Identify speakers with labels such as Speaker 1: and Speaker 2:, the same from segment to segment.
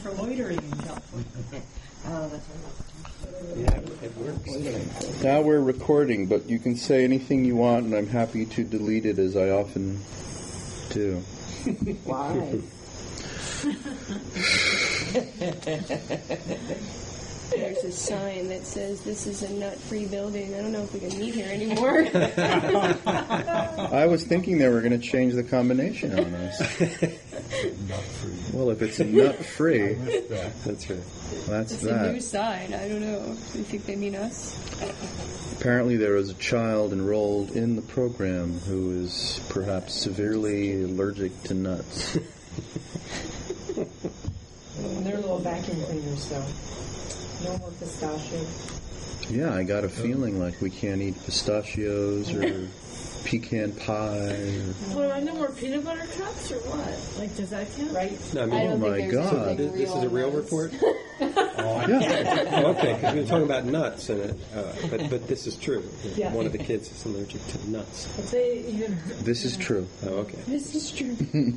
Speaker 1: for loitering in California. Oh, that's right.
Speaker 2: Yeah, it works.
Speaker 3: Now we're recording, but you can say anything you want, and I'm happy to delete it as I often do.
Speaker 1: Why?
Speaker 4: There's a sign that says this is a nut-free building. I don't know if we can meet here anymore.
Speaker 3: I was thinking they were going to change the combination on us. Well, if it's a nut-free,
Speaker 2: That's right.
Speaker 3: that's
Speaker 4: It's
Speaker 3: that.
Speaker 4: a new sign. I don't know. Do you think they mean us?
Speaker 3: Apparently there was a child enrolled in the program who is perhaps severely allergic to nuts.
Speaker 1: They're little vacuum cleaners, though. No more pistachio.
Speaker 3: Yeah, I got a feeling like we can't eat pistachios or pecan pie.
Speaker 5: Well, are no more peanut butter cups or what? Like, does that count?
Speaker 1: Right?
Speaker 2: No, I
Speaker 4: I
Speaker 2: mean,
Speaker 4: don't
Speaker 3: my
Speaker 4: think there's
Speaker 3: God.
Speaker 4: anything
Speaker 2: this is a real
Speaker 4: on those.
Speaker 2: report?
Speaker 3: Yeah.
Speaker 2: Oh, okay, because we were talking about nuts, and but this is true.
Speaker 1: Yeah.
Speaker 2: One of the kids is allergic to nuts.
Speaker 5: If they even
Speaker 3: This is true.
Speaker 2: Oh, okay.
Speaker 4: This is true.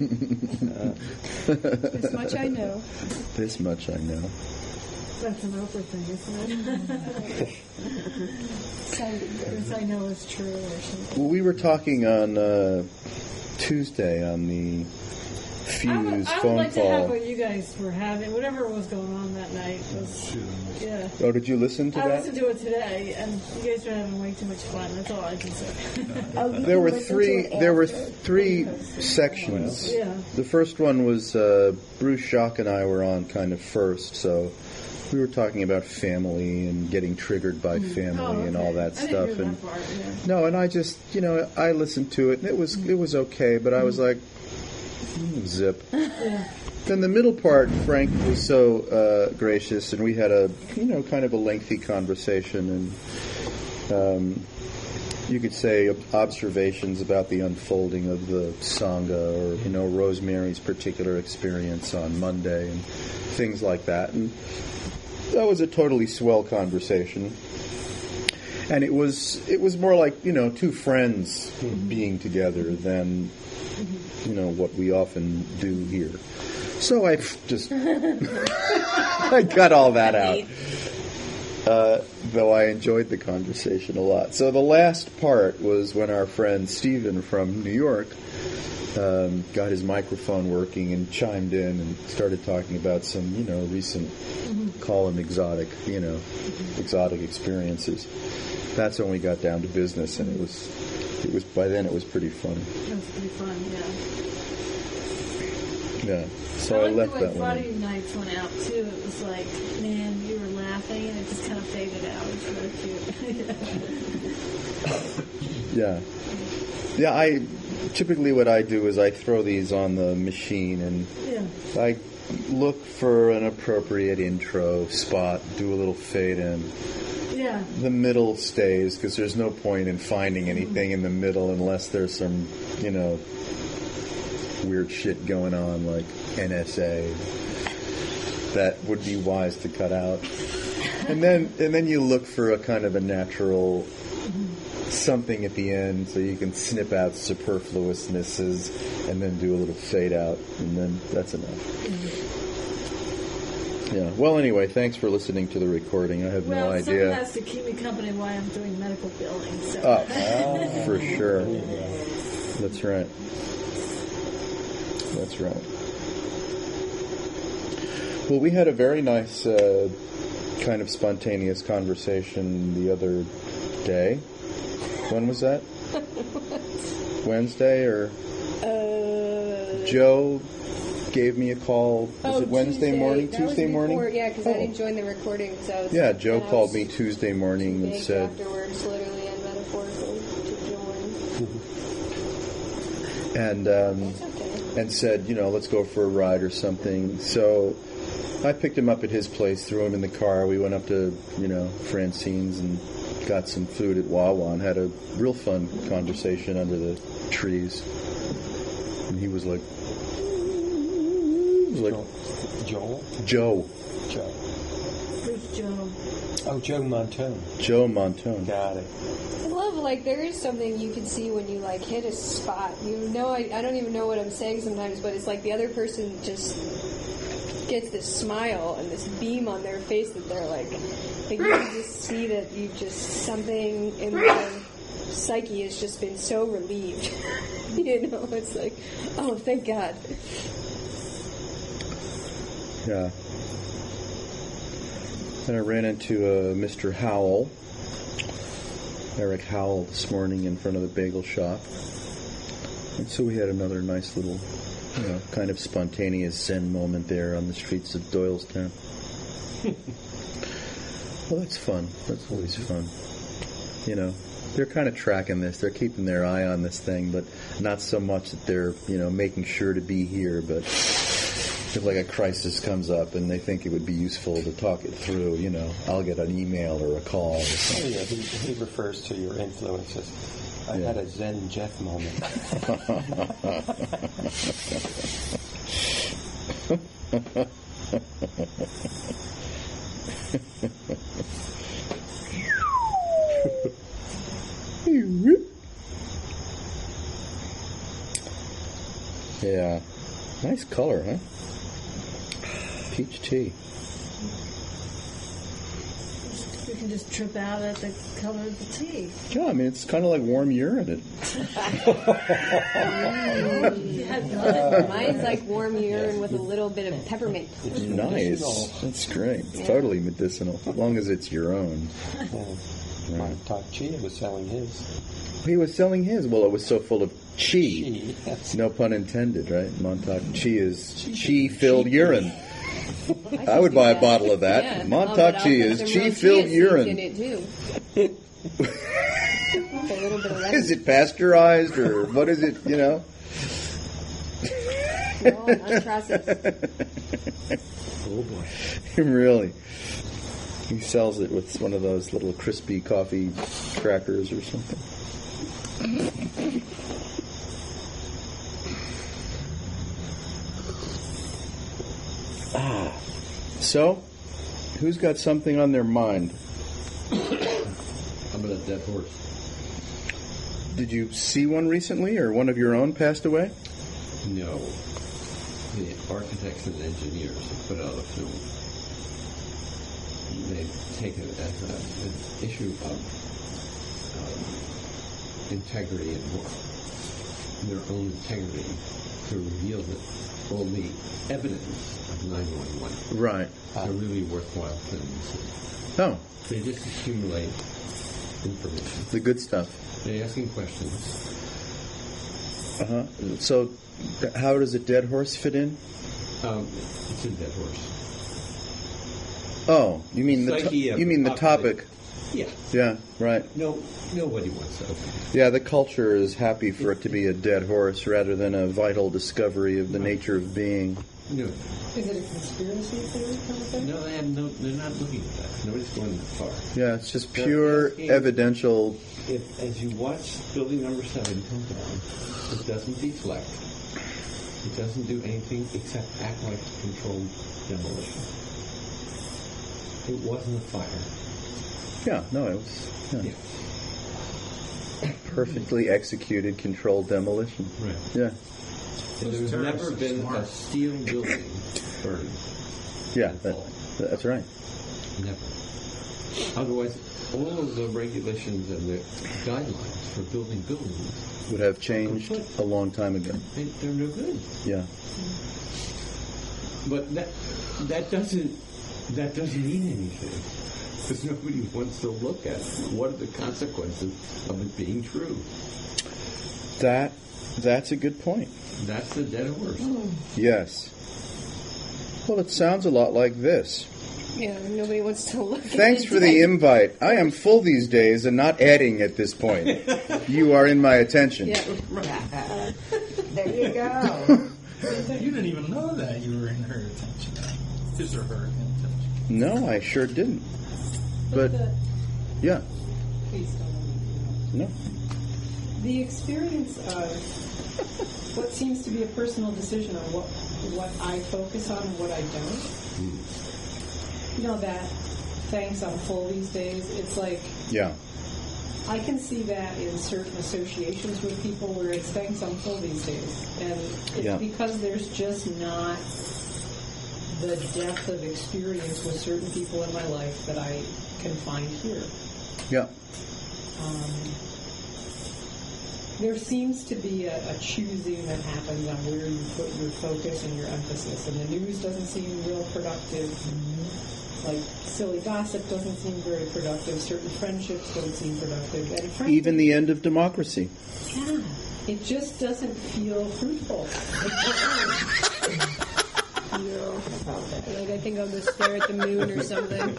Speaker 4: This much I know.
Speaker 3: This much I know.
Speaker 5: that's an Oprah thing, isn't it?
Speaker 4: Sounded good.
Speaker 5: This I know is true or something.
Speaker 3: Well, we were talking on Tuesday on the Fuse
Speaker 5: I would
Speaker 3: phone
Speaker 5: like to have
Speaker 3: call.
Speaker 5: what you guys were having, whatever was going on that night was, yeah.
Speaker 3: Oh, did you listen to
Speaker 5: I
Speaker 3: that?
Speaker 5: listened to it today, and you guys were having way too much fun. That's all I can say.
Speaker 3: There were three sections.
Speaker 5: Yeah.
Speaker 3: The first one was Bruce Jacques and I were on kind of first, so we were talking about family and getting triggered by family and all that
Speaker 5: I
Speaker 3: stuff.
Speaker 5: didn't hear
Speaker 3: And
Speaker 5: that part, yeah.
Speaker 3: no, and I just, I listened to it and it was okay, but I was like, zip. Then the middle part, Frank was so gracious, and we had a, kind of a lengthy conversation, and you could say observations about the unfolding of the Sangha, or, Rosemary's particular experience on Monday, and things like that. And that was a totally swell conversation. And it was more like, two friends being together than, what we often do here. So I just, I cut all that out. Though I enjoyed the conversation a lot. So the last part was when our friend Stephen from New York got his microphone working and chimed in and started talking about some, recent, call them exotic, exotic experiences. That's when we got down to business, and it was by then it was pretty fun.
Speaker 5: That was pretty fun, yeah.
Speaker 3: Yeah. So I left
Speaker 5: the way
Speaker 3: that one.
Speaker 5: Friday nights went out too. It was like, man, you were laughing, and it just kind of faded out. It was really cute.
Speaker 3: Yeah. Yeah, I typically what I do is I throw these on the machine and
Speaker 5: Yeah.
Speaker 3: I look for an appropriate intro spot, do a little fade in.
Speaker 5: Yeah.
Speaker 3: The middle stays because there's no point in finding anything in the middle unless there's some, weird shit going on like NSA that would be wise to cut out. And then you look for a kind of a natural something at the end so you can snip out superfluousnesses and then do a little fade out, and then that's enough. Yeah. Well, anyway, thanks for listening to the recording. I have no
Speaker 5: Well, someone
Speaker 3: idea.
Speaker 5: has to keep me company while I'm doing medical billing. So.
Speaker 3: Oh, for sure. That's right. That's right. Well, we had a very nice kind of spontaneous conversation the other day. When was that? Wednesday or? Joe gave me a call. Was it Wednesday morning?
Speaker 4: That was
Speaker 3: Tuesday morning?
Speaker 4: before, yeah, because I didn't join the recording. So I was,
Speaker 3: Yeah, Joe
Speaker 4: and I
Speaker 3: called
Speaker 4: was
Speaker 3: me Tuesday morning and
Speaker 4: big
Speaker 3: said,
Speaker 4: afterwards, literally and metaphorically, to join.
Speaker 3: and
Speaker 4: It's okay.
Speaker 3: and said, let's go for a ride or something. So I picked him up at his place, threw him in the car. We went up to, Francine's and got some food at Wawa and had a real fun conversation under the trees. And he was like,
Speaker 2: Joel?
Speaker 3: Joe.
Speaker 5: Who's Joe?
Speaker 2: Oh, Joe Montone.
Speaker 3: Joe Montone.
Speaker 2: Got it.
Speaker 4: I love, there is something you can see when you, hit a spot. I don't even know what I'm saying sometimes, but it's like the other person just gets this smile and this beam on their face that they're like you can just see that you just something in their psyche has just been so relieved. You know, it's like, oh, thank God.
Speaker 3: Yeah. And I ran into Mr. Howell, Eric Howell, this morning in front of the bagel shop. And so we had another nice little, kind of spontaneous Zen moment there on the streets of Doylestown. Well, that's fun. That's always fun. They're kind of tracking this. They're keeping their eye on this thing, but not so much that they're, making sure to be here, but if like a crisis comes up and they think it would be useful to talk it through, I'll get an email or a call or something.
Speaker 2: Oh, yeah, he refers to your influences. I had a Zen Jeff moment.
Speaker 3: Yeah. Nice color, huh? Peach tea.
Speaker 5: We can just trip out at the color of the tea.
Speaker 3: Yeah, I mean, it's kind of like warm urine.
Speaker 4: Mine's like warm urine with a little bit of peppermint.
Speaker 3: Nice. That's great. It's totally medicinal, as long as it's your own.
Speaker 2: Montauk Chia was selling his.
Speaker 3: He was selling his. Well, it was so full of chi.
Speaker 2: Yes.
Speaker 3: No pun intended, right? Montauk chi is chi-filled urine. I would buy a bottle of that.
Speaker 4: Yeah.
Speaker 3: Montauk chi is chi-filled urine.
Speaker 4: In it too. A little bit of lemon.
Speaker 3: Is it pasteurized or what is it?
Speaker 4: No, unprocessed.
Speaker 2: Oh boy.
Speaker 3: Really. He sells it with one of those little crispy coffee crackers or something. So, who's got something on their mind?
Speaker 6: How about a dead horse?
Speaker 3: Did you see one recently, or one of your own passed away?
Speaker 6: No. The architects and engineers have put out a film. They've taken it as an issue of integrity and their own integrity to reveal that all the evidence of 9/11
Speaker 3: Right.
Speaker 6: are really worthwhile films.
Speaker 3: Oh,
Speaker 6: They just accumulate information.
Speaker 3: the good stuff.
Speaker 6: They're asking questions.
Speaker 3: Uh-huh. So, how does a dead horse fit in?
Speaker 6: It's a dead horse.
Speaker 3: Oh, you mean the
Speaker 6: Psyche of
Speaker 3: you mean the
Speaker 6: population.
Speaker 3: topic?
Speaker 6: Yeah.
Speaker 3: Yeah, right.
Speaker 6: No, nobody wants that.
Speaker 3: Yeah, the culture is happy for it to be a dead horse rather than a vital discovery of the nature of being.
Speaker 6: No,
Speaker 1: Is it a conspiracy theory kind of thing?
Speaker 6: no, they're not looking at that. Nobody's going that far.
Speaker 3: Yeah, it's just pure
Speaker 6: asking-
Speaker 3: evidential.
Speaker 6: If, as you watch building number 7 come down, it doesn't deflect. It doesn't do anything except act like controlled demolition. It wasn't a fire.
Speaker 3: Yeah, no, it was perfectly executed, controlled demolition.
Speaker 6: Right.
Speaker 3: Yeah,
Speaker 6: There's never been a steel building burned.
Speaker 3: yeah, that's right.
Speaker 6: Never. Otherwise, all of the regulations and the guidelines for building buildings,
Speaker 3: Would have changed a long time ago.
Speaker 6: they're no good.
Speaker 3: Yeah,
Speaker 6: But that doesn't mean anything. Because nobody wants to look at what are the consequences of it being true.
Speaker 3: that's a good point.
Speaker 6: That's the dead horse.
Speaker 3: Yes. Well, it sounds a lot like this.
Speaker 4: Yeah, nobody wants to look at
Speaker 3: Thanks
Speaker 4: it.
Speaker 3: for the invite. I am full these days and not adding at this point. You are in my attention.
Speaker 4: Yeah.
Speaker 1: There you go.
Speaker 7: You didn't even know that you were in her attention. His or her attention.
Speaker 3: No, I sure didn't. But, yeah,
Speaker 1: Please don't.
Speaker 3: no.
Speaker 1: The experience of what seems to be a personal decision on what I focus on and what I don't. You know that thanks I'm full these days. It's like
Speaker 3: Yeah.
Speaker 1: I can see that in certain associations with people where it's thanks I'm full these days, and it's
Speaker 3: Yeah.
Speaker 1: because there's just not the depth of experience with certain people in my life that I can find here.
Speaker 3: Yeah.
Speaker 1: There seems to be a choosing that happens on where you put your focus and your emphasis, and the news doesn't seem real productive. Like silly gossip doesn't seem very productive. Certain friendships don't seem productive. And frankly,
Speaker 3: Even the end of democracy.
Speaker 1: yeah, it just doesn't feel fruitful.
Speaker 4: No. Like I think I'll go stare at the moon or something.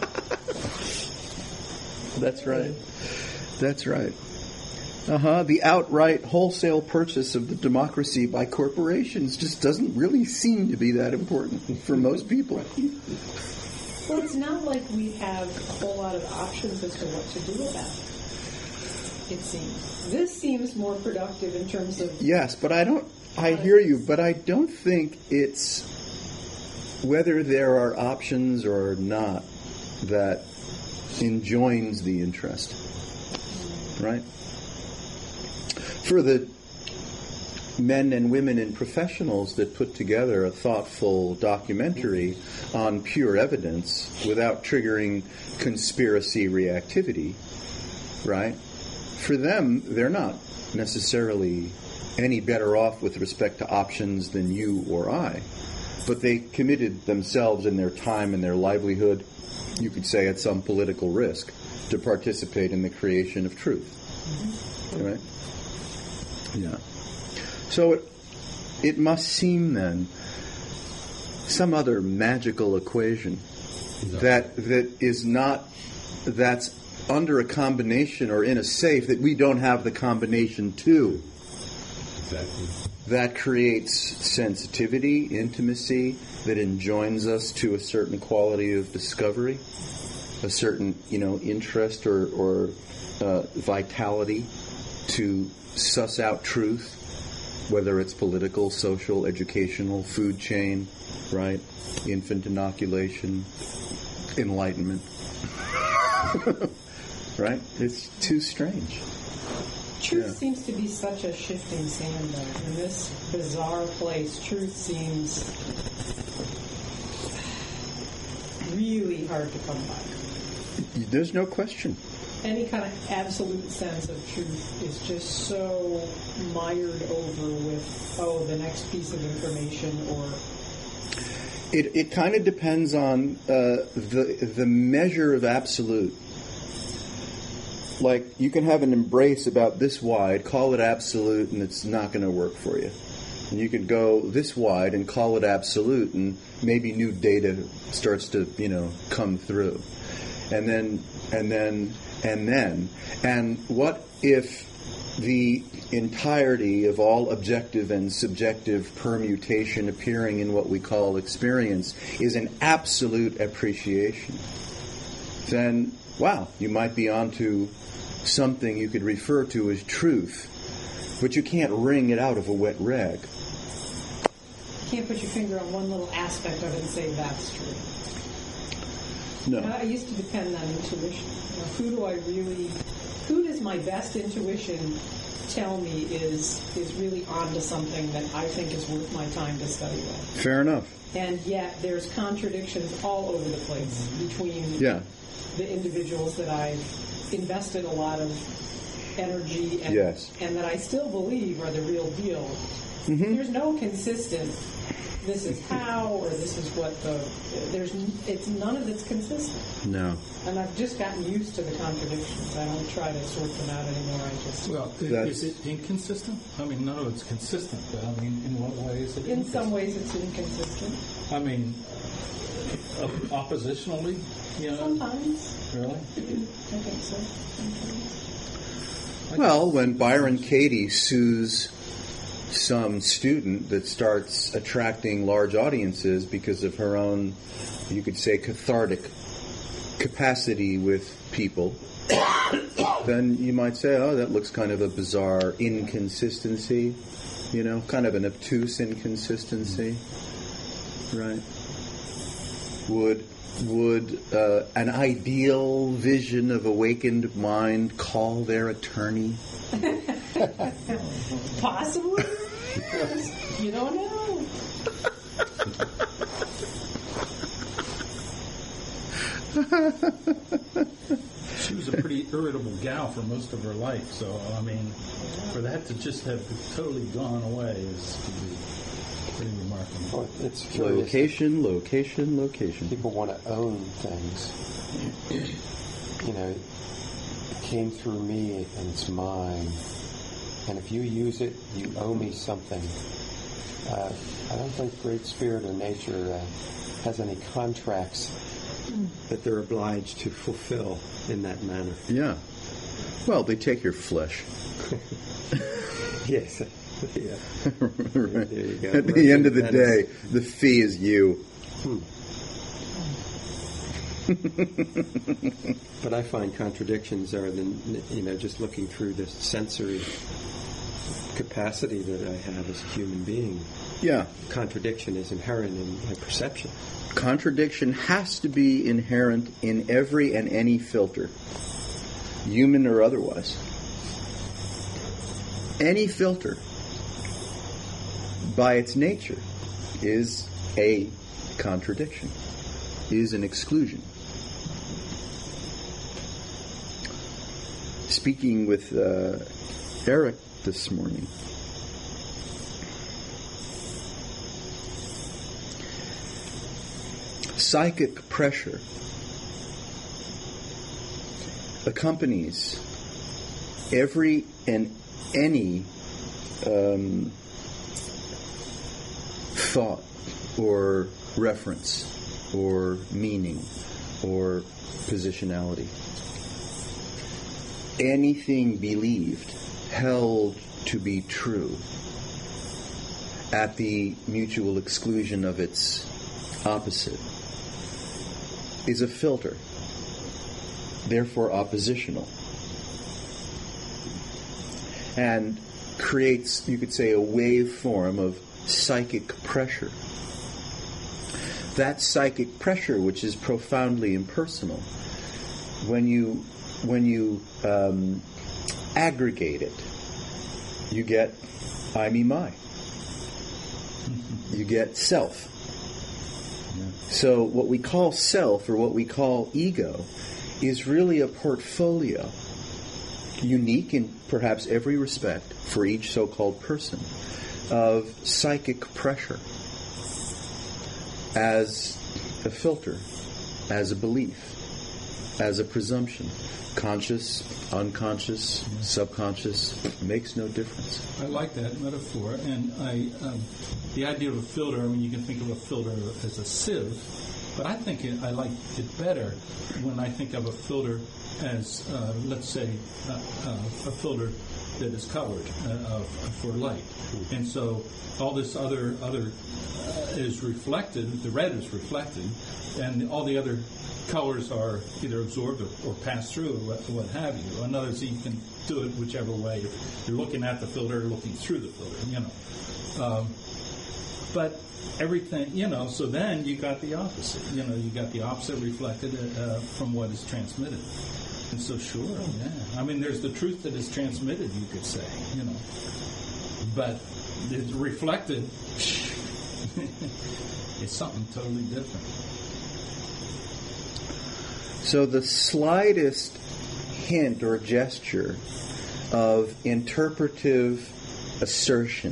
Speaker 3: That's right. That's right. The outright wholesale purchase of the democracy by corporations just doesn't really seem to be that important for most people.
Speaker 1: Well, it's not like we have a whole lot of options as to what to do about it. It seems. This seems more productive in terms of...
Speaker 3: Yes, but I hear you, but I don't think it's whether there are options or not that enjoins the interest. Right? For the men and women and professionals that put together a thoughtful documentary on pure evidence without triggering conspiracy reactivity, right? For them, they're not necessarily any better off with respect to options than you or I, but they committed themselves and their time and their livelihood, you could say at some political risk, to participate in the creation of truth, right? Yeah. So it must seem then some other magical equation that's under a combination or in a safe that we don't have the combination to.
Speaker 6: Exactly.
Speaker 3: That creates sensitivity, intimacy, that enjoins us to a certain quality of discovery, a certain, interest or vitality to suss out truth, whether it's political, social, educational, food chain, right? Infant inoculation, enlightenment. Right? It's too strange.
Speaker 1: Truth seems to be such a shifting sand, though. In this bizarre place, truth seems really hard to come by.
Speaker 3: There's no question.
Speaker 1: Any kind of absolute sense of truth is just so mired over with, the next piece of information or...
Speaker 3: It kind of depends on the measure of absolute. Like, you can have an embrace about this wide, call it absolute, and it's not going to work for you. And you can go this wide and call it absolute, and maybe new data starts to, come through. And what if the entirety of all objective and subjective permutation appearing in what we call experience is an absolute appreciation? Then, wow, you might be onto something you could refer to as truth, but you can't wring it out of a wet rag.
Speaker 1: You can't put your finger on one little aspect of it and say that's true.
Speaker 3: No.
Speaker 1: I used to depend on intuition. Who does my best intuition tell me is really onto something that I think is worth my time to study with?
Speaker 3: Fair enough.
Speaker 1: And yet there's contradictions all over the place between the individuals that I've invested a lot of energy and that I still believe are the real deal. Mm-hmm. There's no consistent, this is how, or this is what none of it's consistent.
Speaker 3: No.
Speaker 1: And I've just gotten used to the contradictions. I don't try to sort them out anymore.
Speaker 7: Is it inconsistent? I mean, none of it's consistent, but I mean, in what way is it
Speaker 1: In
Speaker 7: inconsistent?
Speaker 1: some ways it's inconsistent.
Speaker 7: I mean, oppositionally,
Speaker 1: Sometimes.
Speaker 7: Really?
Speaker 1: I think so. Sometimes.
Speaker 3: Well, when Byron Katie sues some student that starts attracting large audiences because of her own, you could say, cathartic capacity with people, then you might say, that looks kind of a bizarre inconsistency, kind of an obtuse inconsistency, right? Would an ideal vision of awakened mind call their attorney?
Speaker 1: Possibly. You don't know.
Speaker 7: She was a pretty irritable gal for most of her life, so, I mean, for that to just have totally gone away is to be pretty remarkable.
Speaker 2: Well, it's curious.
Speaker 3: Location.
Speaker 2: People want to own things. You know, it came through me and it's mine. And if you use it, you owe me something. I don't think Great Spirit or nature has any contracts that they're obliged to fulfill in that manner.
Speaker 3: Yeah. Well, they take your flesh.
Speaker 2: Yes. Yeah.
Speaker 3: Right.
Speaker 2: There you go.
Speaker 3: At the end of the day, the fee is you.
Speaker 2: But I find contradictions are just looking through the sensory capacity that I have as a human being.
Speaker 3: Yeah.
Speaker 2: Contradiction is inherent in my perception.
Speaker 3: Contradiction has to be inherent in every and any filter, human or otherwise. Any filter, by its nature, is a contradiction, is an exclusion. Speaking with Eric this morning, psychic pressure accompanies every and any thought or reference or meaning or positionality. Anything believed, held to be true, at the mutual exclusion of its opposite, is a filter, therefore oppositional, and creates, you could say, a waveform of psychic pressure. That psychic pressure, which is profoundly impersonal, when you aggregate it, you get I, me, my. You get self. So what we call self, or what we call ego, is really a portfolio, unique in perhaps every respect for each so-called person, of psychic pressure as a filter, as a belief, as a presumption. Conscious, unconscious, subconscious, makes no difference.
Speaker 7: I like that metaphor, and the idea of a filter, I mean, you can think of a filter as a sieve, but I think I like it better when I think of a filter as, let's say, a filter that is covered for light. And so all this other is reflected, the red is reflected, and all the other colors are either absorbed or passed through, or what have you. In other words, you can do it whichever way. You're looking at the filter, or looking through the filter, but everything, so then you got the opposite. You got the opposite reflected from what is transmitted. And so, sure, yeah. I mean, there's the truth that is transmitted, you could say, but it's reflected. It's something totally different.
Speaker 3: So the slightest hint or gesture of interpretive assertion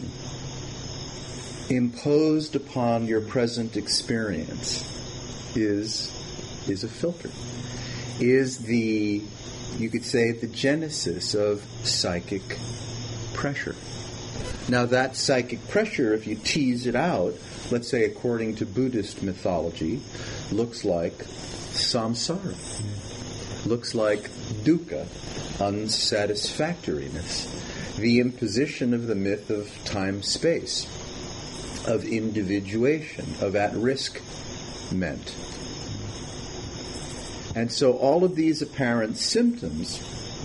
Speaker 3: imposed upon your present experience is a filter, is the, you could say, the genesis of psychic pressure. Now that psychic pressure, if you tease it out, let's say according to Buddhist mythology, looks like samsara, looks like dukkha, unsatisfactoriness, the imposition of the myth of time-space, of individuation, of at-risk-ment. And so all of these apparent symptoms,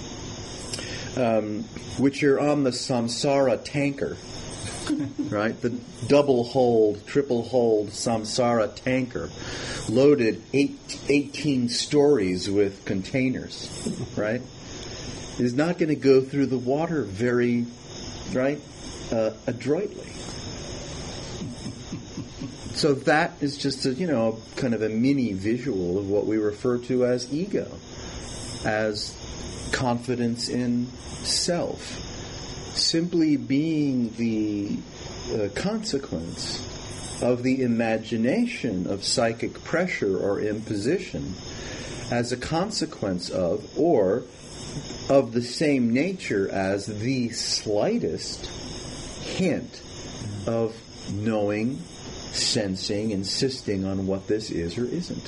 Speaker 3: which are on the samsara tanker, right? The double-hold, triple-hold samsara tanker, loaded 18 stories with containers, right? Is not going to go through the water very, adroitly. So that is just a, kind of a mini visual of what we refer to as ego, as confidence in self. Simply being the consequence of the imagination of psychic pressure or imposition as a consequence of, or of the same nature as the slightest hint of knowing, sensing, insisting on what this is or isn't.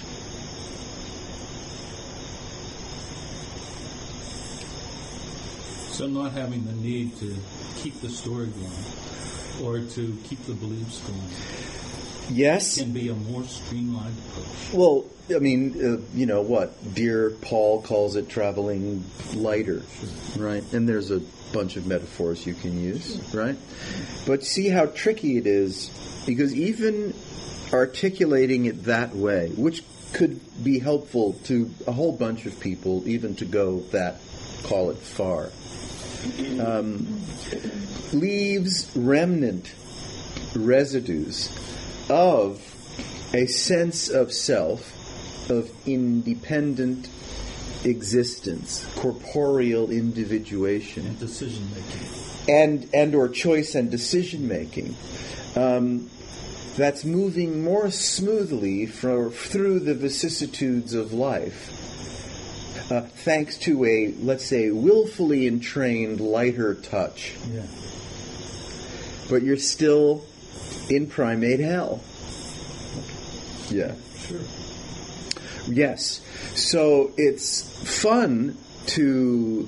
Speaker 7: So not having the need to keep the story going or to keep the beliefs going
Speaker 3: Yes.
Speaker 7: can be a more streamlined approach.
Speaker 3: Well, I mean, what? Dear Paul calls it traveling lighter, right? And there's a bunch of metaphors you can use, right? But see how tricky it is, because even articulating it that way, which could be helpful to a whole bunch of people, even to go that, call it far, leaves remnant residues of a sense of self, of independent existence, corporeal individuation,
Speaker 7: And decision making.
Speaker 3: and or choice and decision making, that's moving more smoothly through the vicissitudes of life, thanks to a, let's say, willfully entrained lighter touch.
Speaker 7: Yeah.
Speaker 3: But you're still in primate hell. Yeah.
Speaker 7: Sure.
Speaker 3: Yes. So it's fun to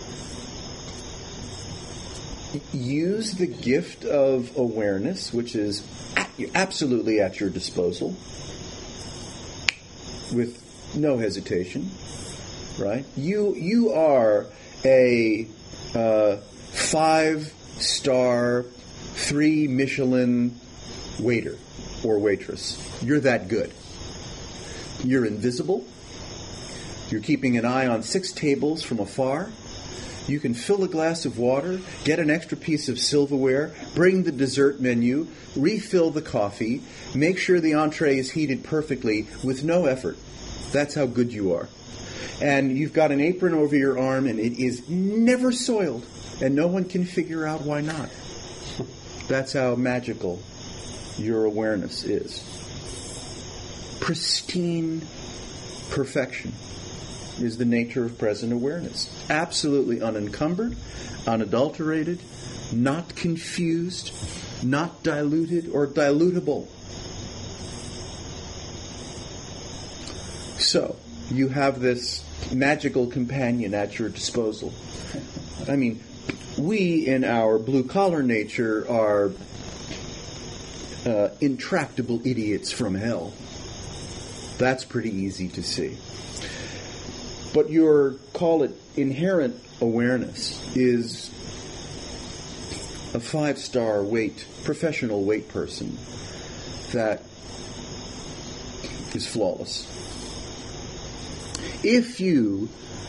Speaker 3: use the gift of awareness, which is absolutely at your disposal, with no hesitation, right? You are a 5-star, 3 Michelin waiter or waitress. You're that good. You're invisible. You're keeping an eye on 6 tables from afar. You can fill a glass of water, get an extra piece of silverware, bring the dessert menu, refill the coffee, make sure the entree is heated perfectly with no effort. That's how good you are. And you've got an apron over your arm and it is never soiled, and no one can figure out why not. That's how magical your awareness is. Pristine perfection is the nature of present awareness. Absolutely unencumbered, unadulterated, not confused, not diluted or dilutable. So, you have this magical companion at your disposal. I mean, we in our blue-collar nature are intractable idiots from hell. That's pretty easy to see. But your, call it, inherent awareness is a 5-star professional weight person that is flawless. If you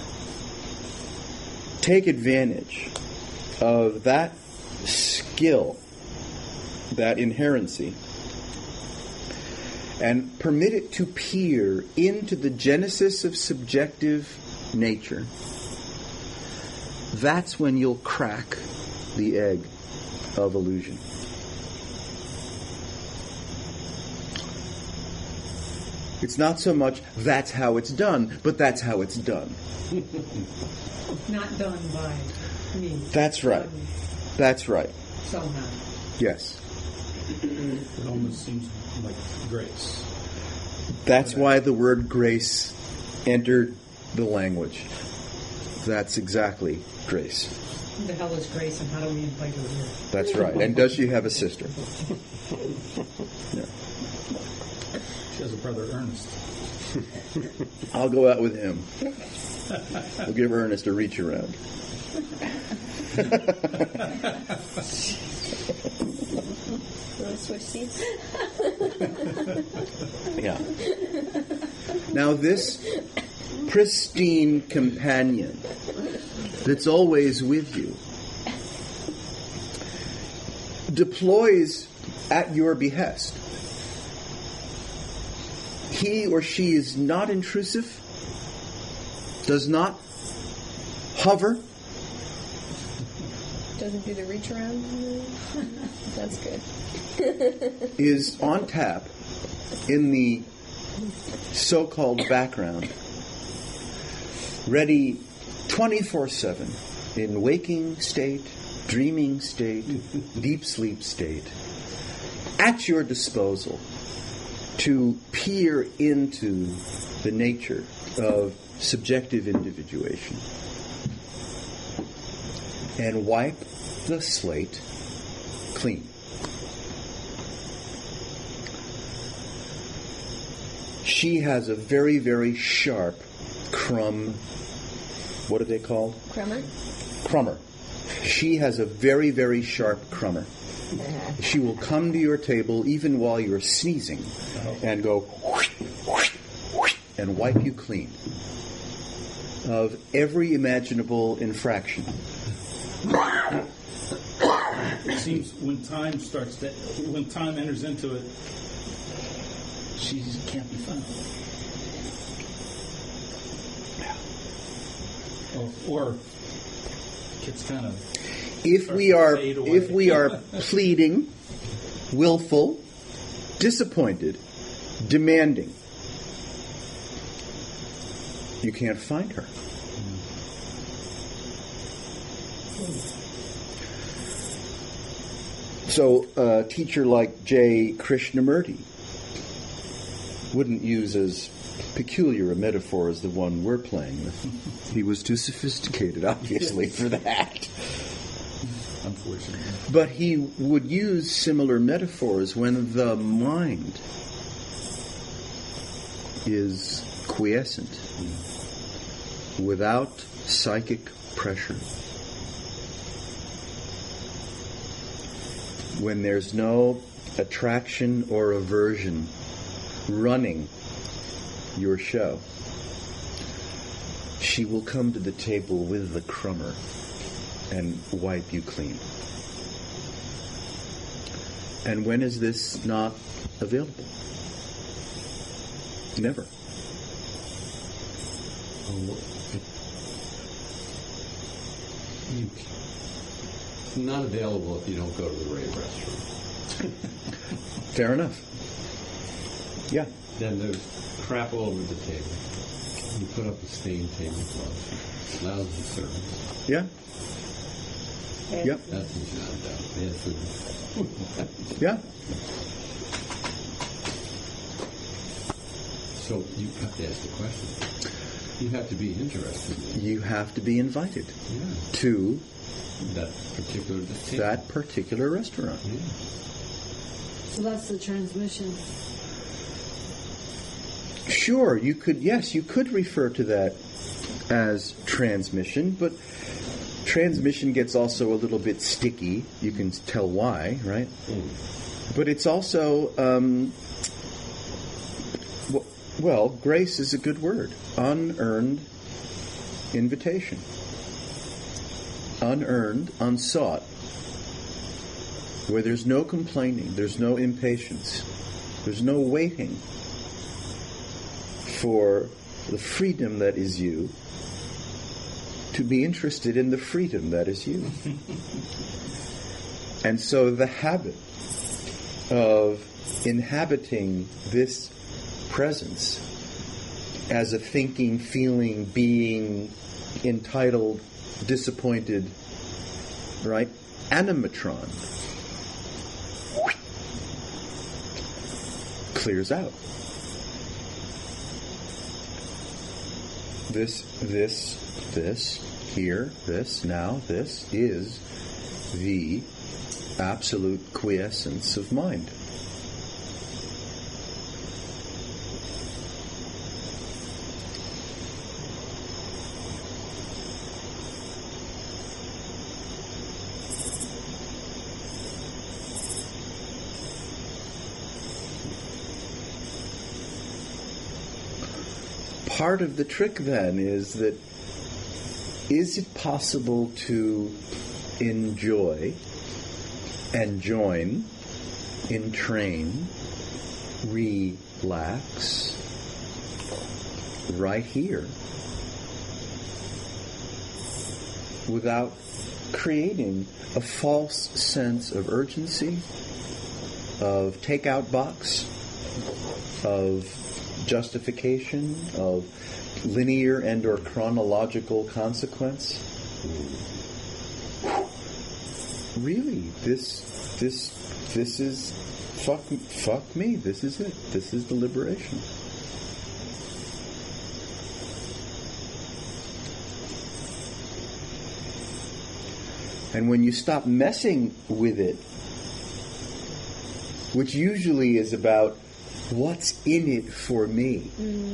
Speaker 3: take advantage of that skill, that inherency, and permit it to peer into the genesis of subjective nature, that's when you'll crack the egg of illusion. It's not so much that's how it's done, but that's how it's done.
Speaker 1: Not done by me.
Speaker 3: That's right.
Speaker 1: Done
Speaker 3: That's right.
Speaker 1: somehow.
Speaker 3: Yes.
Speaker 7: It almost seems like grace.
Speaker 3: That's why the word grace entered the language. That's exactly grace.
Speaker 1: Who the hell is Grace and how do we invite her here?
Speaker 3: That's right. And does she have a sister? Yeah.
Speaker 7: She has a brother, Ernest.
Speaker 3: I'll go out with him. We'll give Ernest a reach around.
Speaker 4: Want to switch seats?
Speaker 3: Yeah. Now this pristine companion that's always with you deploys at your behest he or she is not intrusive, does not hover,
Speaker 4: Doesn't do the reach around. That's good.
Speaker 3: is on tap in the so-called background, ready 24/7 in waking state, dreaming state, deep sleep state, at your disposal to peer into the nature of subjective individuation and wipe the slate clean. She has a very, very sharp crumb. What are they called? Crummer. She has a very, very sharp crummer. She will come to your table even while you're sneezing and go whoosh, whoosh, whoosh, and wipe you clean of every imaginable infraction.
Speaker 7: It seems when time enters into it, she just can't be found. Or gets kind of.
Speaker 3: If we are pleading, willful, disappointed, demanding, you can't find her. So a teacher like J. Krishnamurti wouldn't use as peculiar a metaphor as the one we're playing with. He was too sophisticated, obviously, for that.
Speaker 7: Unfortunately.
Speaker 3: But he would use similar metaphors when the mind is quiescent, without psychic pressure. When there's no attraction or aversion running your show, she will come to the table with the crummer and wipe you clean. And when is this not available? Never.
Speaker 6: It's not available if you don't go to the rave restaurant.
Speaker 3: Fair enough. Yeah.
Speaker 6: Then there's crap all over the table. You put up a stained tablecloth. Lousy servants.
Speaker 3: Yeah. Yep.
Speaker 6: That's not bad. Bad food.
Speaker 3: Yeah.
Speaker 6: So you have to ask the question. You have to be interested.
Speaker 3: You have to be invited
Speaker 6: Yeah.
Speaker 3: to
Speaker 6: That
Speaker 3: particular restaurant.
Speaker 6: Yeah.
Speaker 5: So that's the transmission.
Speaker 3: Sure, you could refer to that as transmission, but transmission gets also a little bit sticky. You can tell why, right? But it's also, well, grace is a good word. Unearned invitation. Unearned, unsought. Where there's no complaining, there's no impatience, there's no waiting for the freedom that is you to be interested in the freedom that is you. And so the habit of inhabiting this presence as a thinking, feeling, being, entitled, disappointed, right? Animatron clears out. This, here, this, now, this is the absolute quiescence of mind. Part of the trick then is that, is it possible to enjoy and join, entrain, relax, right here without creating a false sense of urgency, of takeout box, of justification, of linear and or chronological consequence. Really, this is fuck me. This is it. This is the liberation. And when you stop messing with it, which usually is about what's in it for me.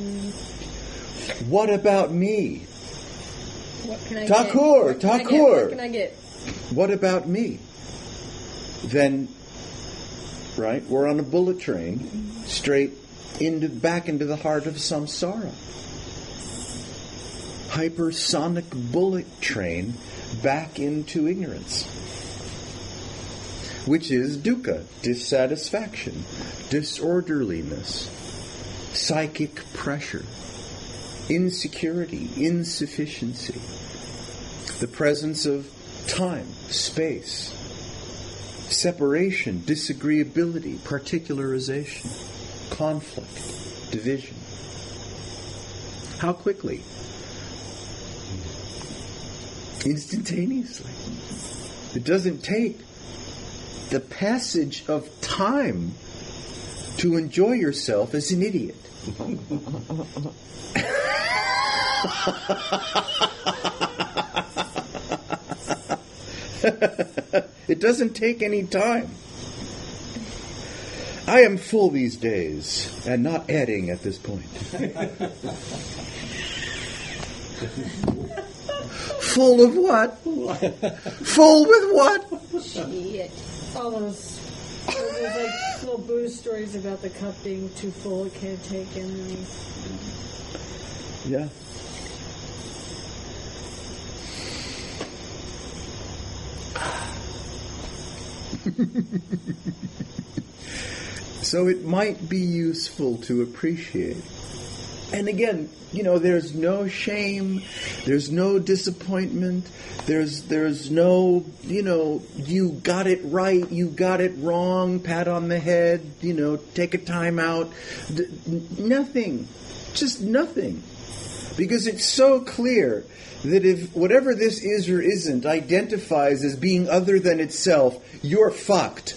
Speaker 3: What about me?
Speaker 4: What can I
Speaker 3: Thakur,
Speaker 4: get? What
Speaker 3: Thakur.
Speaker 4: can I get?
Speaker 3: What about me? Then, right, we're on a bullet train straight back into the heart of samsara. Hypersonic bullet train back into ignorance, which is dukkha, dissatisfaction, disorderliness, psychic pressure, insecurity, insufficiency, the presence of time, space, separation, disagreeability, particularization, conflict, division. How quickly? Instantaneously. It doesn't take the passage of time to enjoy yourself as an idiot. It doesn't take any time. I am full these days, and not adding at this point. Full of what? Full with what?
Speaker 4: Shit.
Speaker 5: All those like little Buddhist stories about the cup being too full, it can't take in.
Speaker 3: Yeah. So it might be useful to appreciate. And again, there's no shame, there's no disappointment, there's no, you got it right, you got it wrong, pat on the head, take a time out. Nothing. Just nothing. Because it's so clear that if whatever this is or isn't identifies as being other than itself, you're fucked.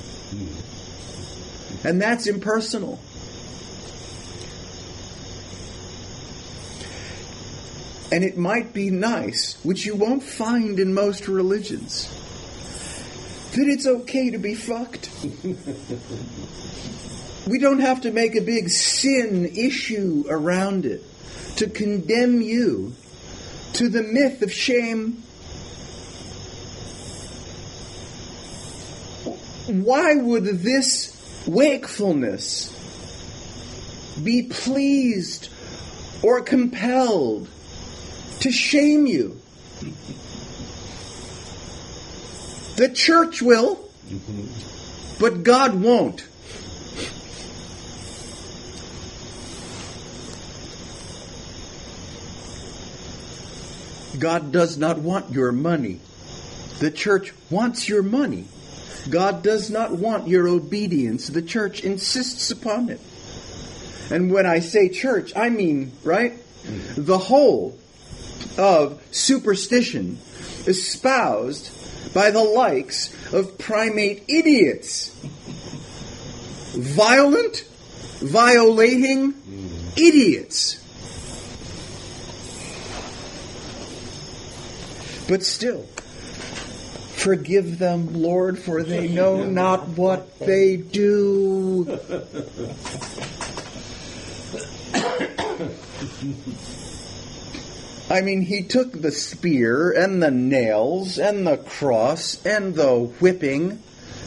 Speaker 3: And that's impersonal. And it might be nice, which you won't find in most religions, that it's okay to be fucked. We don't have to make a big sin issue around it to condemn you to the myth of shame. Why would this wakefulness be pleased or compelled to shame you? The church will, but God won't. God does not want your money. The church wants your money. God does not want your obedience. The church insists upon it. And when I say church, I mean, right, the whole of superstition espoused by the likes of primate idiots. Violent, violating idiots. But still, forgive them, Lord, for they know not what they do. I mean, he took the spear and the nails and the cross and the whipping,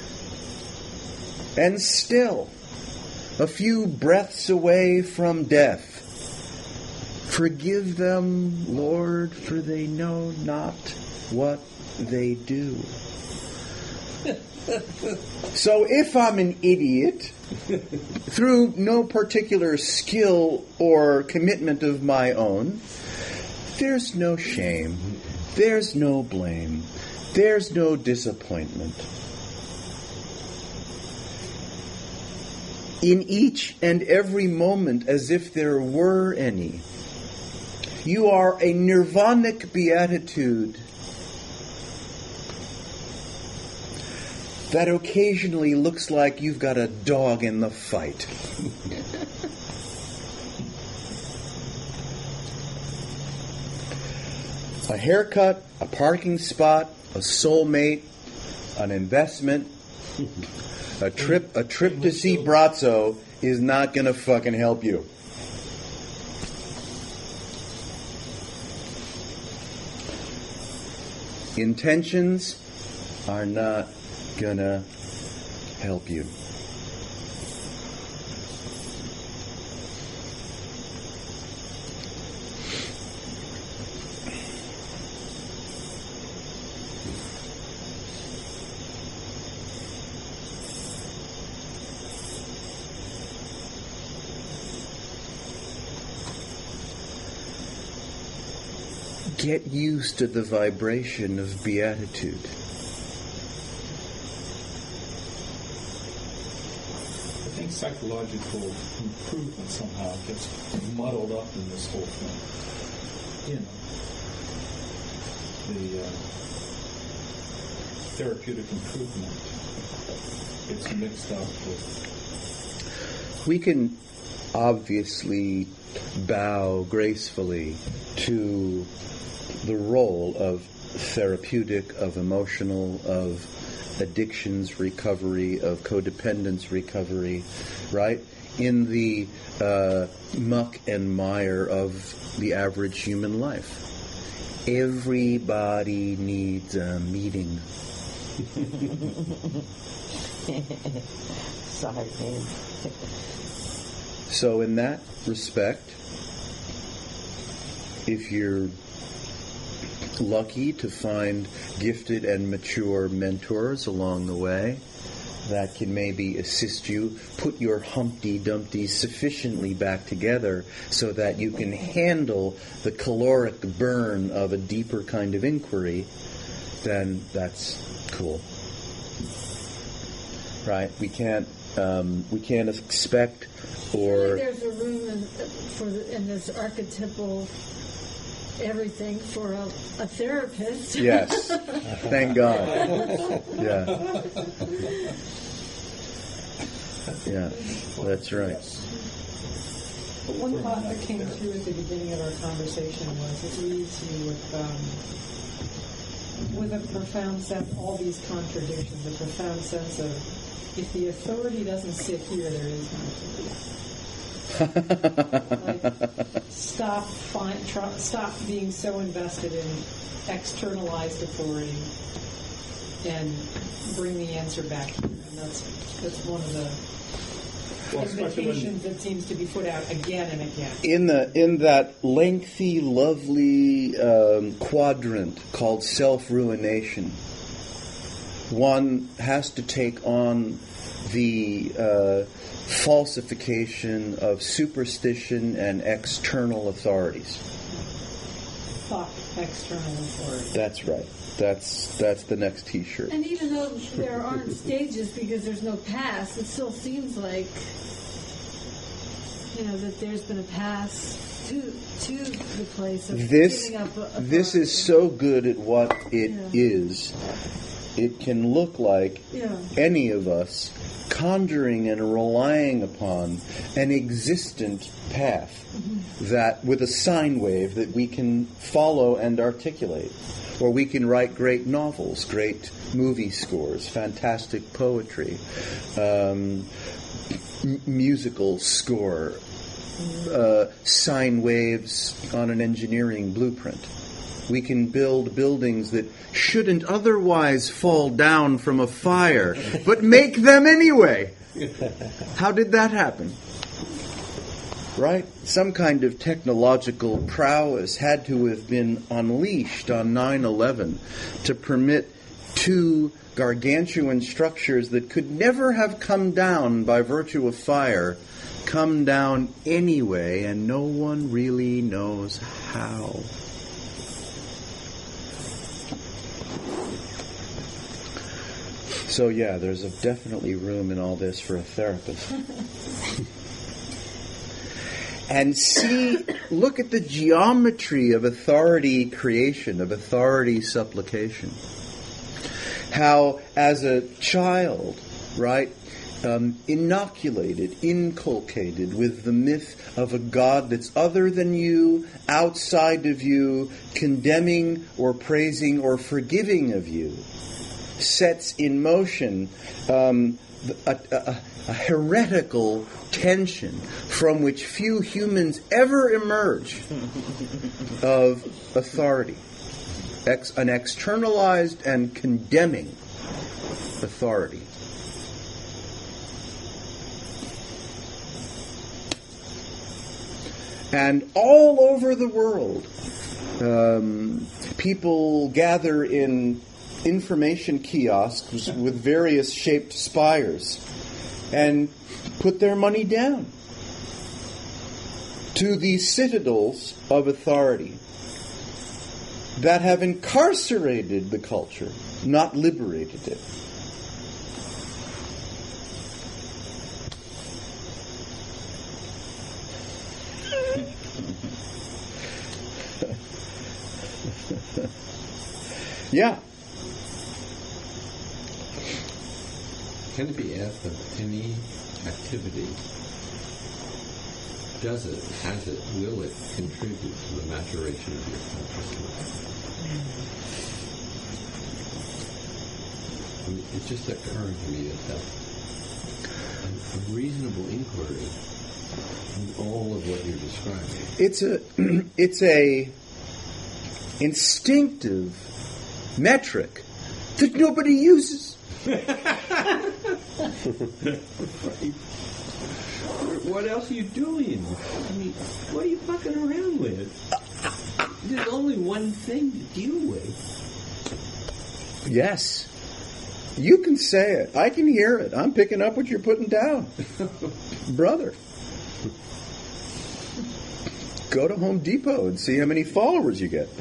Speaker 3: and still, a few breaths away from death. Forgive them, Lord, for they know not what they do. So if I'm an idiot, through no particular skill or commitment of my own, there's no shame, there's no blame, there's no disappointment. In each and every moment, as if there were any, you are a nirvanic beatitude that occasionally looks like you've got a dog in the fight. A haircut, a parking spot, a soulmate, an investment, a trip to see Brazzo is not going to fucking help you. Intentions are not gonna help you. Get used to the vibration of beatitude.
Speaker 7: I think psychological improvement somehow gets muddled up in this whole thing. You know, the therapeutic improvement gets mixed up with.
Speaker 3: We can obviously bow gracefully to the role of therapeutic, of emotional, of addictions recovery, of codependence recovery, right? In the muck and mire of the average human life. Everybody needs a meeting.
Speaker 8: Sorry, man.
Speaker 3: So in that respect, if you're lucky to find gifted and mature mentors along the way that can maybe assist you put your Humpty Dumpty sufficiently back together so that you can handle the caloric burn of a deeper kind of inquiry, then that's cool. Right? We can't expect or
Speaker 5: there's a room in this archetypal everything for a therapist.
Speaker 3: Yes. Thank God. Yeah. Yeah, that's right.
Speaker 1: But one thought that came through at the beginning of our conversation was it leaves you with a profound sense, all these contradictions, a profound sense of if the authority doesn't sit here, there is no authority. Stop being so invested in externalized authority and bring the answer back here. And that's one of the invitations that seems to be put out again and again.
Speaker 3: In that lengthy, lovely quadrant called self-ruination, one has to take on the falsification of superstition and external authorities.
Speaker 1: Fuck external authority.
Speaker 3: That's right. That's the next T-shirt.
Speaker 5: And even though there aren't stages because there's no past, it still seems like, you know, that there's been a path to the place of giving up authority.
Speaker 3: This is so good at what it is. It can look like any of us conjuring and relying upon an existent path that with a sine wave that we can follow and articulate. Or we can write great novels, great movie scores, fantastic poetry, musical score, sine waves on an engineering blueprint. We can build buildings that shouldn't otherwise fall down from a fire, but make them anyway. How did that happen? Right? Some kind of technological prowess had to have been unleashed on 9/11 to permit two gargantuan structures that could never have come down by virtue of fire come down anyway, and no one really knows how. So yeah, there's definitely room in all this for a therapist. And look at the geometry of authority creation, of authority supplication. How, as a child, right, inculcated with the myth of a God that's other than you, outside of you, condemning or praising or forgiving of you, sets in motion a heretical tension from which few humans ever emerge of authority. An externalized and condemning authority. And all over the world, people gather in information kiosks with various shaped spires and put their money down to these citadels of authority that have incarcerated the culture, not liberated it. Yeah.
Speaker 6: Can it be asked of any activity? Does it, has it, will it contribute to the maturation of your consciousness? I mean, it's just occurring to me that a reasonable inquiry in all of what you're describing.
Speaker 3: It's a instinctive metric that nobody uses.
Speaker 6: What else are you doing? I mean, what are you fucking around with? There's only one thing to deal with.
Speaker 3: Yes. You can say it. I can hear it. I'm picking up what you're putting down. Brother. Go to Home Depot and see how many followers you get.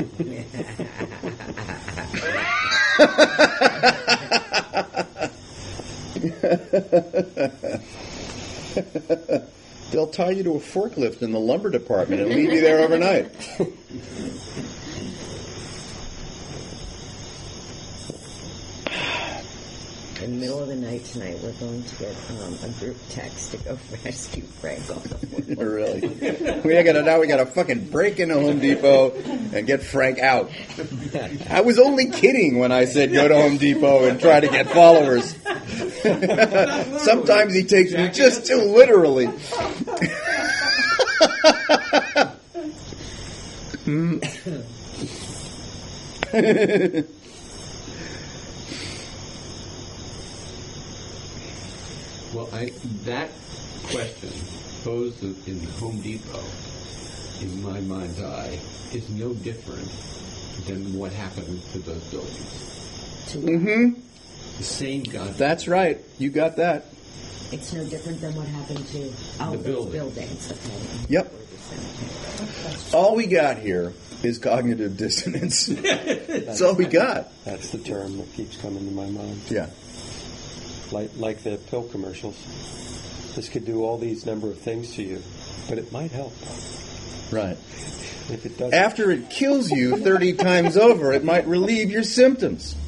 Speaker 3: They'll tie you to a forklift in the lumber department and leave you there overnight.
Speaker 8: In the middle of the night tonight, we're going to get a group text to go rescue Frank off the forklift.
Speaker 3: Really? Now we gotta fucking break into Home Depot and get Frank out. I was only kidding when I said go to Home Depot and try to get followers. Sometimes he takes me just too literally.
Speaker 6: Well, that question posed in Home Depot, in my mind's eye, is no different than what happened to those buildings.
Speaker 3: Mm-hmm.
Speaker 6: The same goddamn.
Speaker 3: That's right. You got that.
Speaker 8: It's no different than what happened to all those buildings. Okay.
Speaker 3: Yep. All we got here is cognitive dissonance. That's all we got.
Speaker 2: That's the term that keeps coming to my mind.
Speaker 3: Yeah.
Speaker 2: Like the pill commercials. This could do all these number of things to you, but it might help.
Speaker 3: Right.
Speaker 2: If it doesn't.
Speaker 3: After it kills you 30 times over, it might relieve your symptoms.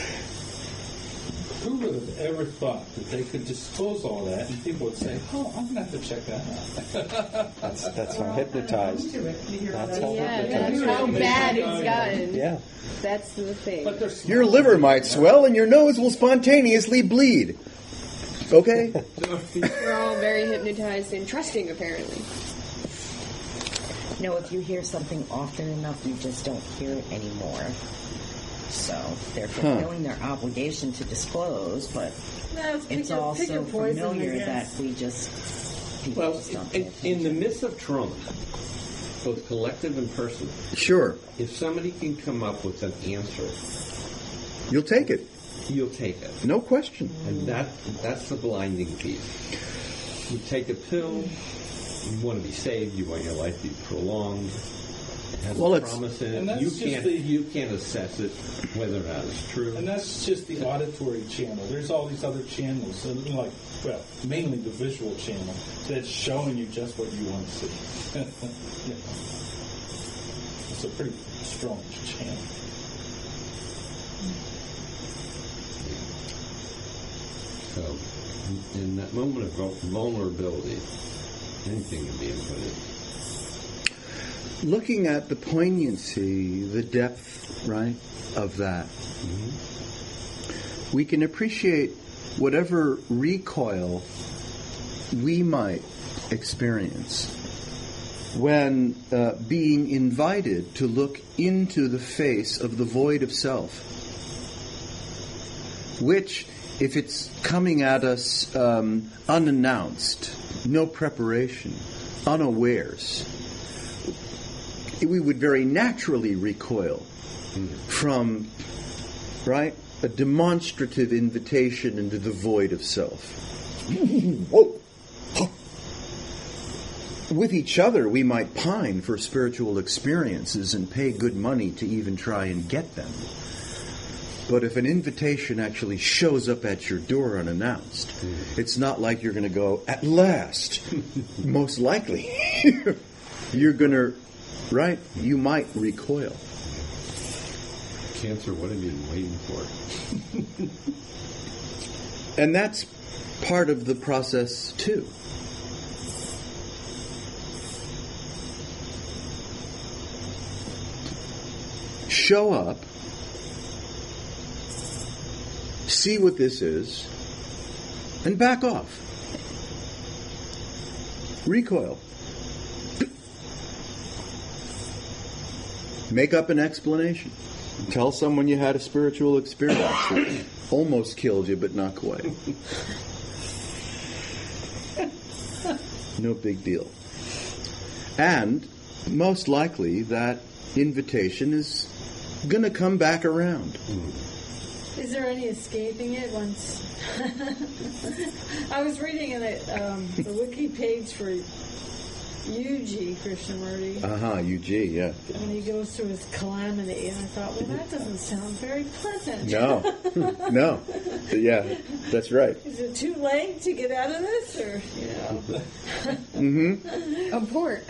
Speaker 7: Who would have ever thought that they could dispose all that and people would say, "Oh, I'm going to have to check that out."
Speaker 2: That's how hypnotized. That's how
Speaker 4: Yeah,
Speaker 2: hypnotized.
Speaker 4: that's how bad it's gotten.
Speaker 2: Yeah.
Speaker 4: That's the thing.
Speaker 7: But there's
Speaker 3: Your liver might swell and your nose will spontaneously bleed. Okay?
Speaker 4: We're all very hypnotized and trusting, apparently.
Speaker 8: No, if you hear something often enough, you just don't hear it anymore. So they're fulfilling their obligation to disclose, but it's also familiar that people just don't pay attention.
Speaker 6: In the midst of trauma, both collective and personal,
Speaker 3: Sure.
Speaker 6: if somebody can come up with an answer
Speaker 3: You'll take it.
Speaker 6: you'll take it.
Speaker 3: No question.
Speaker 6: And that's the blinding piece. You take a pill, you want to be saved, you want your life to be prolonged. It has a promise in
Speaker 7: and
Speaker 6: it.
Speaker 7: that's
Speaker 6: You can't assess it whether or not it's true.
Speaker 7: And that's just the auditory channel. There's all these other channels, mainly the visual channel, that's showing you just what you want to see. It's a pretty strong channel.
Speaker 6: So, in that moment of vulnerability, anything can be inputted.
Speaker 3: Looking at the poignancy, the depth, right, of that, we can appreciate whatever recoil we might experience when being invited to look into the face of the void of self, which, if it's coming at us unannounced, no preparation, unawares, we would very naturally recoil from, right, a demonstrative invitation into the void of self. With each other, we might pine for spiritual experiences and pay good money to even try and get them. But if an invitation actually shows up at your door unannounced, it's not like you're going to go, at last. Most likely. You're going to, right? You might recoil.
Speaker 6: Cancer, what have you been waiting for?
Speaker 3: And that's part of the process, too. Show up, see what this is, and back off. Recoil. Make up an explanation. Tell someone you had a spiritual experience that almost killed you, but not quite. No big deal. And most likely that invitation is going to come back around.
Speaker 5: Is there any escaping it once? I was reading in the wiki page for UG Krishnamurti.
Speaker 3: UG, yeah.
Speaker 5: When he goes through his calamity, and I thought, well, that doesn't sound very pleasant.
Speaker 3: No. Yeah, that's right.
Speaker 5: Is it too late to get out of this, or
Speaker 4: Abort.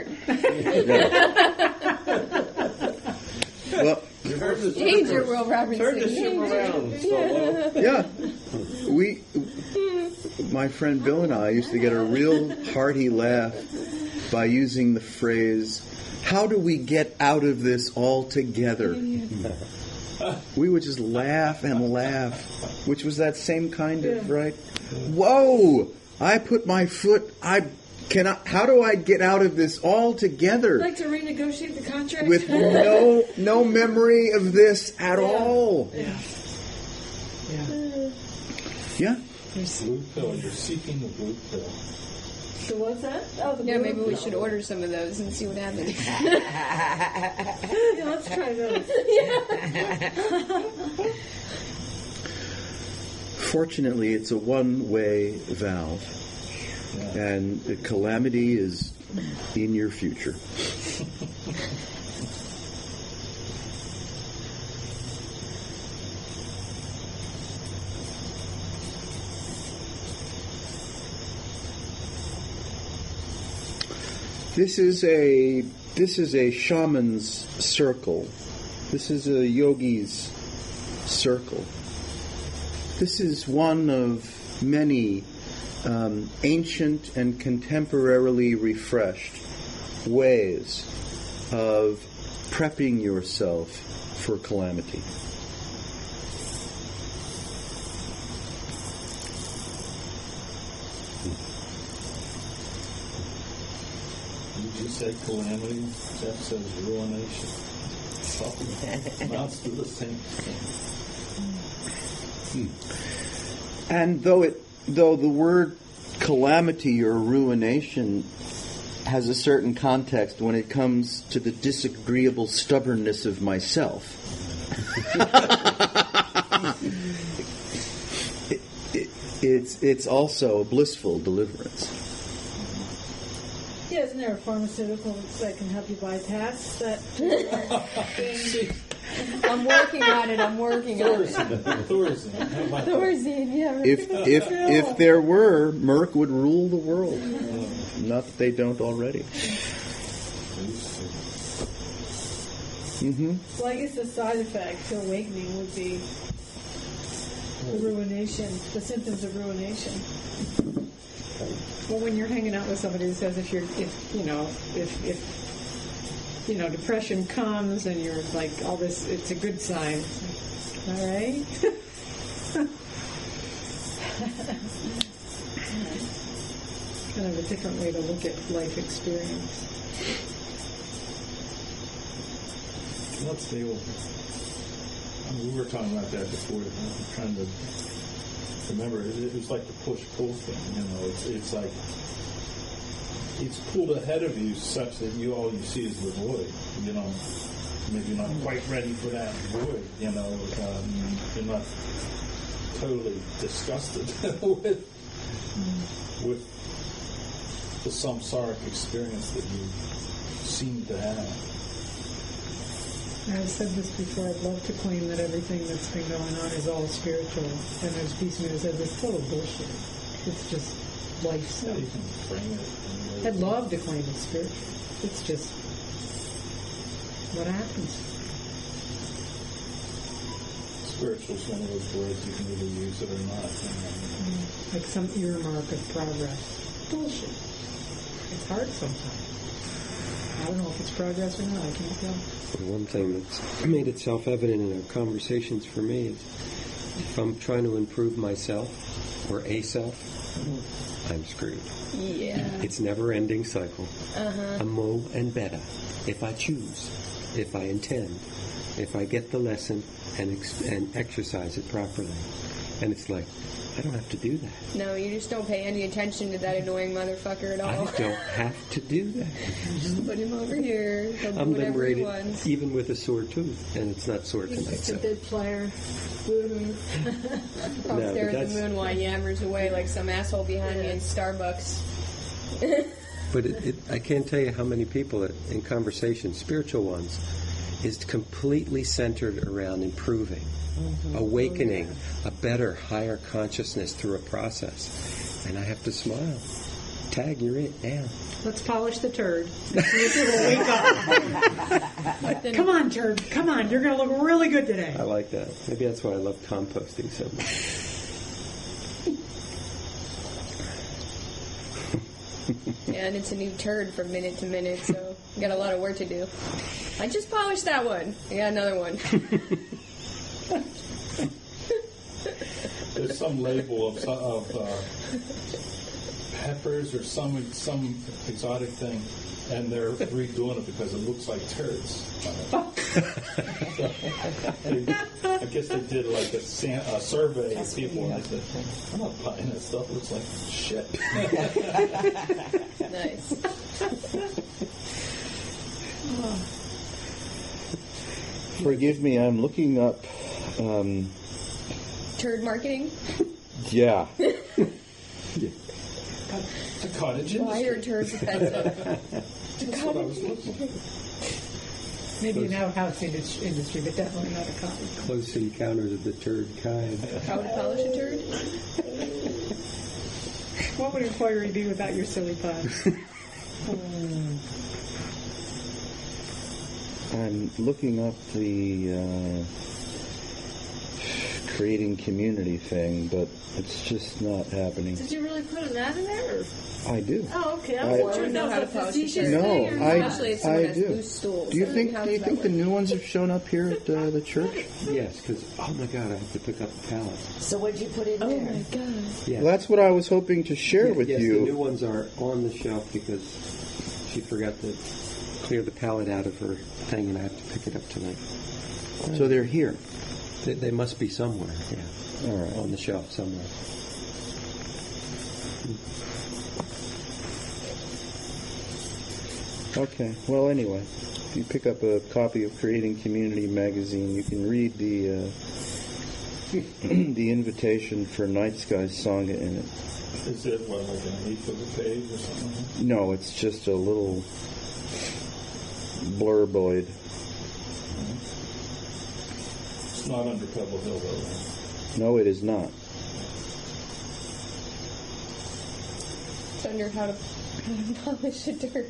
Speaker 3: Well,
Speaker 4: Danger, Will Robinson.
Speaker 6: Turn the ship around, Solo.
Speaker 3: yeah. My friend Bill and I used to get a real hearty laugh by using the phrase, how do we get out of this all together? We would just laugh and laugh, which was that same kind of, right? Whoa! I put my foot, how do I get out of this all together?
Speaker 5: I'd like to renegotiate the contract.
Speaker 3: With no memory of this at all. Yeah.
Speaker 7: Blue pill. You're seeking the blue pill.
Speaker 5: So what's that? Oh, the
Speaker 4: Yeah,
Speaker 5: blue
Speaker 4: maybe we
Speaker 5: pill.
Speaker 4: should order some of those and see what happens.
Speaker 5: Yeah, let's try those.
Speaker 3: Fortunately, it's a one-way valve. And the calamity is in your future. This is a shaman's circle. This is a yogi's circle. This is one of many ancient and contemporarily refreshed ways of prepping yourself for calamity.
Speaker 7: Did you say calamity? Jeff says ruination. So amounts to the same thing.
Speaker 3: And though the word calamity or ruination has a certain context when it comes to the disagreeable stubbornness of myself. it's also a blissful deliverance.
Speaker 5: Yeah, isn't there a pharmaceutical that can help you bypass that?
Speaker 4: I'm working on it.
Speaker 7: Thorazine. How about that?
Speaker 4: Thorazine, yeah.
Speaker 3: If there were, Merck would rule the world. Not that they don't already.
Speaker 5: Well, I guess the side effect to awakening would be the ruination, the symptoms of ruination.
Speaker 1: Well, when you're hanging out with somebody who says if depression comes and you're like all this, it's a good sign. All right. Kind of a different way to look at life experience.
Speaker 7: What's the old? We were talking about that before. I'm trying to remember. It was like the push-pull thing. It's like it's pulled ahead of you such that all you see is the void. Maybe you're not quite ready for that void. You're not totally disgusted with the samsaric experience that you seem to have.
Speaker 1: I've said this before, I'd love to claim that everything that's been going on is all spiritual. And there's piece of me that says it's total bullshit. It's just life stuff.
Speaker 7: You can frame it.
Speaker 1: I'd love to claim it's spiritual. It's just what happens.
Speaker 7: Spiritual is one of those words you can either use it or not.
Speaker 1: Like some earmark of progress. Bullshit. It's hard sometimes. I don't know if it's progress or not. I can't tell.
Speaker 2: One thing that's made itself evident in our conversations for me is if I'm trying to improve myself or a self, I'm screwed.
Speaker 4: Yeah.
Speaker 2: It's never-ending cycle. A mo and better. If I choose, if I intend, if I get the lesson and exercise it properly. And it's like, I don't have to do that.
Speaker 4: No, you just don't pay any attention to that annoying motherfucker at all.
Speaker 2: I don't have to do that.
Speaker 4: Just put him over here. He'll do
Speaker 2: I'm
Speaker 4: whatever he
Speaker 2: liberated,
Speaker 4: wants.
Speaker 2: even with a sore tooth, and it's not sore
Speaker 5: He's
Speaker 2: tonight.
Speaker 5: just a
Speaker 2: So.
Speaker 5: bit player.
Speaker 4: I'll
Speaker 2: No,
Speaker 4: stare
Speaker 2: but
Speaker 4: at the moon while he yammers away like some asshole behind me in Starbucks.
Speaker 2: But I can't tell you how many people that, in conversations, spiritual ones, is completely centered around improving, awakening a better, higher consciousness through a process. And I have to smile. Tag, you're it now.
Speaker 1: Let's polish the turd. See if it will wake up. Come on, turd. Come on. You're going to look really good today.
Speaker 2: I like that. Maybe that's why I love composting so much.
Speaker 4: Yeah, and it's a new turd from minute to minute, so you got a lot of work to do. I just polished that one. I got another one.
Speaker 7: There's some label of peppers or some exotic thing, and they're redoing it because it looks like turds. I guess they did like a survey of people, and they said, "I'm not buying that stuff. It looks like shit."
Speaker 4: Nice.
Speaker 3: Forgive me, I'm looking up.
Speaker 4: Turd marketing?
Speaker 3: Yeah.
Speaker 7: The cottage
Speaker 4: Why are
Speaker 7: industry.
Speaker 4: turds offensive?
Speaker 7: That's what I was looking for.
Speaker 1: Maybe an outhouse industry, but definitely not a cottage.
Speaker 2: Close encounters of the turd kind.
Speaker 4: How to polish a turd?
Speaker 1: What would inquiry be without your silly puns?
Speaker 3: I'm looking up the creating community thing, but it's just not happening.
Speaker 5: Did you really put an ad in there? Or?
Speaker 3: I do.
Speaker 5: Oh, okay. I
Speaker 3: I-
Speaker 5: was
Speaker 4: You
Speaker 5: wondering
Speaker 4: know
Speaker 5: if
Speaker 4: how to
Speaker 5: that was a
Speaker 4: polish a
Speaker 5: facetious
Speaker 4: turd.
Speaker 3: No,
Speaker 5: thing or not.
Speaker 4: Especially if someone has
Speaker 3: do.
Speaker 4: loose stools.
Speaker 3: Do you
Speaker 4: How
Speaker 3: think
Speaker 4: does that
Speaker 3: the
Speaker 4: work?
Speaker 3: new ones have shown up here at the church?
Speaker 2: Yes, because, oh my God, I have to pick up the pallet.
Speaker 8: So what'd you put in
Speaker 4: Oh
Speaker 8: there?
Speaker 4: my god.
Speaker 2: Yeah.
Speaker 3: Well, that's what I was hoping to share with
Speaker 2: yes,
Speaker 3: you.
Speaker 2: the new ones are on the shelf because she forgot to clear the pallet out of her thing, and I have to pick it up tonight.
Speaker 3: So they're here.
Speaker 2: They must be somewhere, yeah.
Speaker 3: All right.
Speaker 2: On the shelf somewhere.
Speaker 3: Okay. Well, anyway, if you pick up a copy of Creating Community magazine, you can read the the invitation for Night Sky Sangha in it.
Speaker 9: Is it what, like an eighth of a page or something like that?
Speaker 3: No, it's just a little blurboid.
Speaker 9: It's not under Pebble Hill, though. Right?
Speaker 3: No, it is not.
Speaker 4: It's under how to polish a dirt.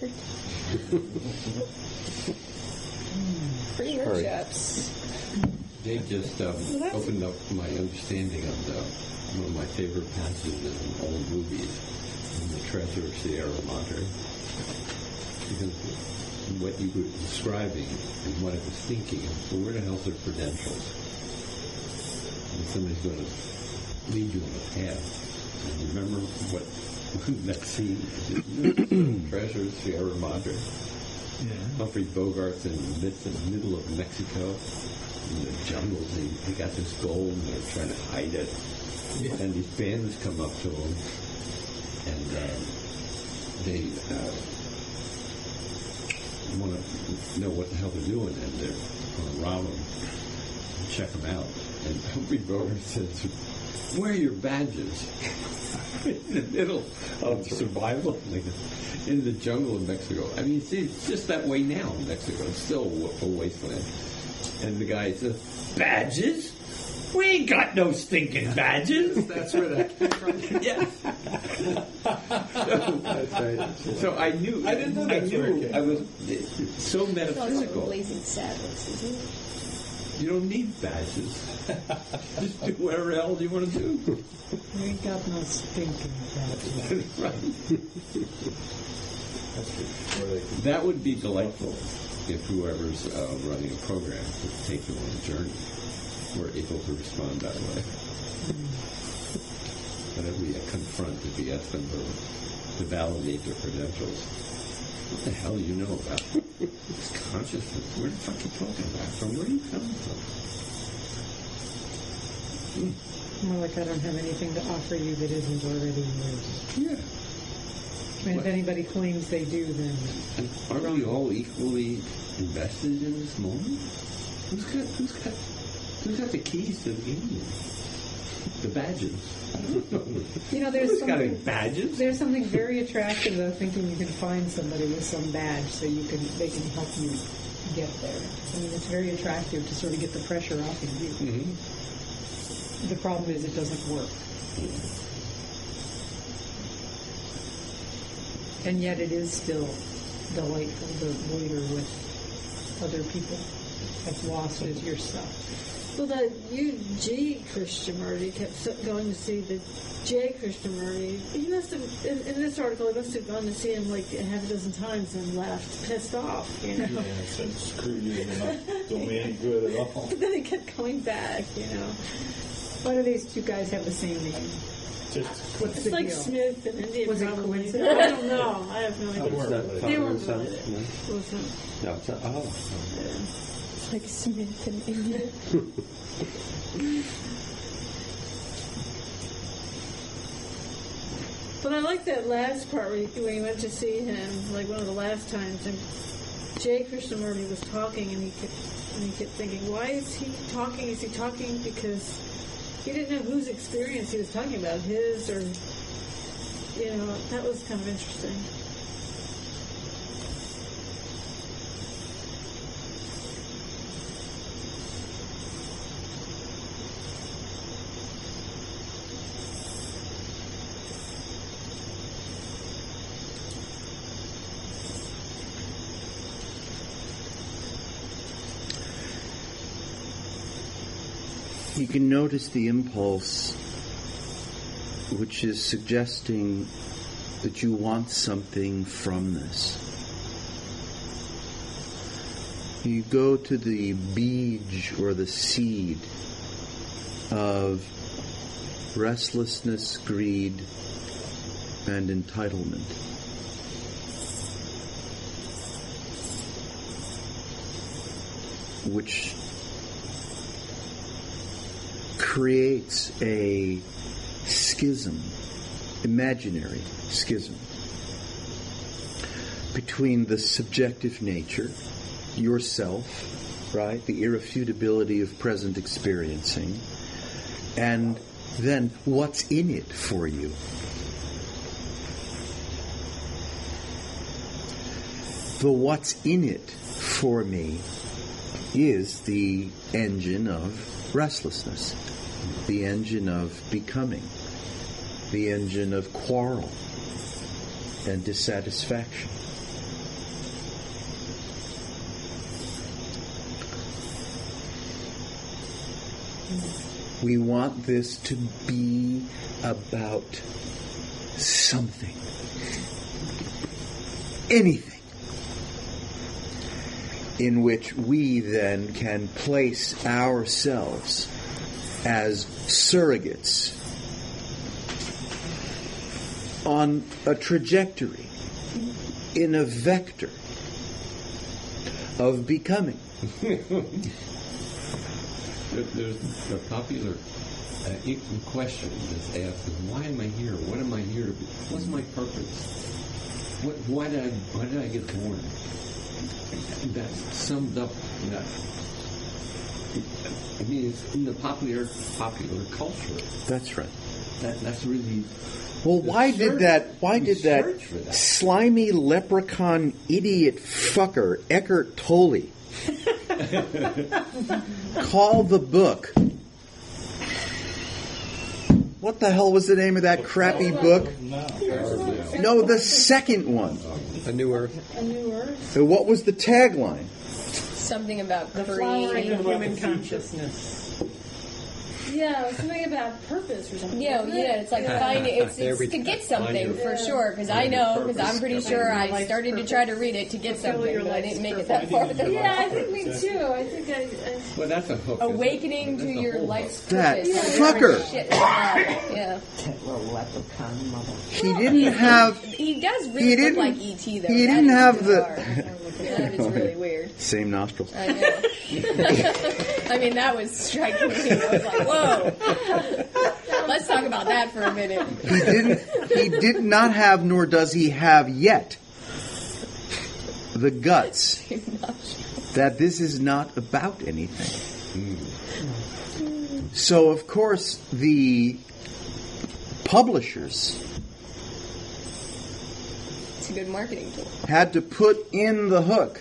Speaker 4: Free workshops.
Speaker 6: Dave just opened up my understanding of one of my favorite passages in old movies, in The Treasure of Sierra Madre. Because what you were describing and what I was thinking, well, where the hell's their credentials? And somebody's going to lead you on a path. And you remember what that scene is? Treasure of Sierra Madre.
Speaker 7: Yeah.
Speaker 6: Humphrey Bogart's in the middle of Mexico, in the jungles. They got this gold and they're trying to hide it. Yeah. And these bandits come up to him, and they want to know what the hell they're doing, and they're going to rob them and check them out. And Humphrey Bogart says, "Where are your badges?" In the middle of survival. In the jungle in Mexico. I mean, see, it's just that way now in Mexico. It's still a wasteland. And the guy says, "Badges? We ain't got no stinking badges."
Speaker 2: That's where that came from.
Speaker 6: Yes.
Speaker 2: That's right.
Speaker 6: So I knew.
Speaker 9: I didn't know that's where it came
Speaker 6: I was so
Speaker 4: It's
Speaker 6: metaphysical.
Speaker 4: like Blazing Saddles, isn't it?
Speaker 6: You don't need badges. Just do whatever the hell you want to do.
Speaker 1: We got no stinking badges.
Speaker 6: Right. That would be delightful if whoever's running a program would take them on a journey. We're able to respond that way. Whenever we confront, if we ask them to validate their credentials, what the hell do you know about this consciousness? Where the fuck are you talking about? From where are you coming from?
Speaker 1: More like I don't have anything to offer you that isn't already yours.
Speaker 6: Yeah.
Speaker 1: And if anybody claims they do, then
Speaker 6: And aren't we all equally invested in this moment? Who's got the keys to the game? The badges.
Speaker 1: there's
Speaker 6: Who's got any
Speaker 1: something.
Speaker 6: badges?
Speaker 1: There's something very attractive though, thinking you can find somebody with some badge so they can help you get there. I mean, it's very attractive to sort of get the pressure off of you.
Speaker 6: Mm-hmm.
Speaker 1: The problem is it doesn't work. And yet it is still delightful to loiter with other people as lost as your stuff.
Speaker 5: Well, that U.G. Krishnamurti kept going to see the J. Krishnamurti. He must have, in this article, he must have gone to see him like half a dozen times and left, pissed off, you know.
Speaker 9: Yeah, I said, screw you, you're not doing me any good at all.
Speaker 5: But then he kept coming back, you know.
Speaker 1: Why do these two guys have the same name?
Speaker 9: Just
Speaker 1: What's
Speaker 5: It's
Speaker 1: the
Speaker 5: like
Speaker 1: deal?
Speaker 5: Smith and Indian.
Speaker 1: Was it
Speaker 5: probably.
Speaker 1: coincidence?
Speaker 5: I don't know. I have no idea.
Speaker 2: It's not
Speaker 5: They
Speaker 2: father
Speaker 5: weren't
Speaker 2: and son?
Speaker 5: related.
Speaker 2: No?
Speaker 5: It wasn't.
Speaker 2: No, it's not. Oh.
Speaker 4: It's like Smith and Indian.
Speaker 5: But I like that last part when you went to see him, like one of the last times, and J. Krishnamurti was talking, and he kept thinking, why is he talking? Is he talking because he didn't know whose experience he was talking about, his or, that was kind of interesting.
Speaker 3: You can notice the impulse which is suggesting that you want something from this. You go to the beej or the seed of restlessness, greed, and entitlement. Which creates a schism, imaginary schism, between the subjective nature, yourself, right, the irrefutability of present experiencing, And then what's in it for you? The what's in it for me is the engine of restlessness, the engine of becoming, the engine of quarrel and dissatisfaction. We want this to be about something, anything, in which we then can place ourselves as surrogates on a trajectory, in a vector of becoming.
Speaker 6: There's a popular question that's asked: is why am I here? What am I here to be? What's my purpose? Why did I get born? That's summed up. I mean, it's in the popular culture.
Speaker 3: That's right.
Speaker 6: That's really.
Speaker 3: Well, why did that slimy leprechaun idiot fucker Eckhart Tolle call the book? What the hell was the name of that crappy book? No, the second one.
Speaker 2: A New Earth.
Speaker 5: A New Earth.
Speaker 3: So what was the tagline?
Speaker 4: Something about
Speaker 1: The flowering
Speaker 4: free.
Speaker 1: of human consciousness.
Speaker 5: Yeah, something about purpose or something.
Speaker 4: Yeah, it's like finding it's to get something for sure. Because I know, because I'm pretty sure I started to try to read it to get something, but I didn't make it that far.
Speaker 5: Yeah, I think me too. I think I
Speaker 6: Well, that's a hook.
Speaker 4: Awakening to your life's
Speaker 3: That
Speaker 4: purpose.
Speaker 3: fucker.
Speaker 4: Shit like that. Yeah.
Speaker 8: That little leprechaun mother.
Speaker 3: He didn't have.
Speaker 4: He does really look like E.T. though.
Speaker 3: He
Speaker 4: That
Speaker 3: didn't
Speaker 4: is
Speaker 3: have
Speaker 4: bizarre.
Speaker 3: the.
Speaker 4: That is really weird.
Speaker 3: Same nostrils.
Speaker 4: I know. I mean, that was striking me. I was like, whoa. Let's talk about that for a minute.
Speaker 3: He did not have, nor does he have yet, the guts that this is not about anything. So, of course, the publishers
Speaker 4: It's a good marketing tool.
Speaker 3: had to put in the hook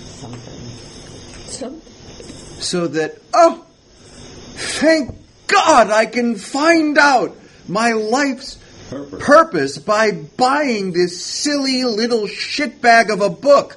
Speaker 3: so that, oh, thank God I can find out my life's purpose by buying this silly little shitbag of a book.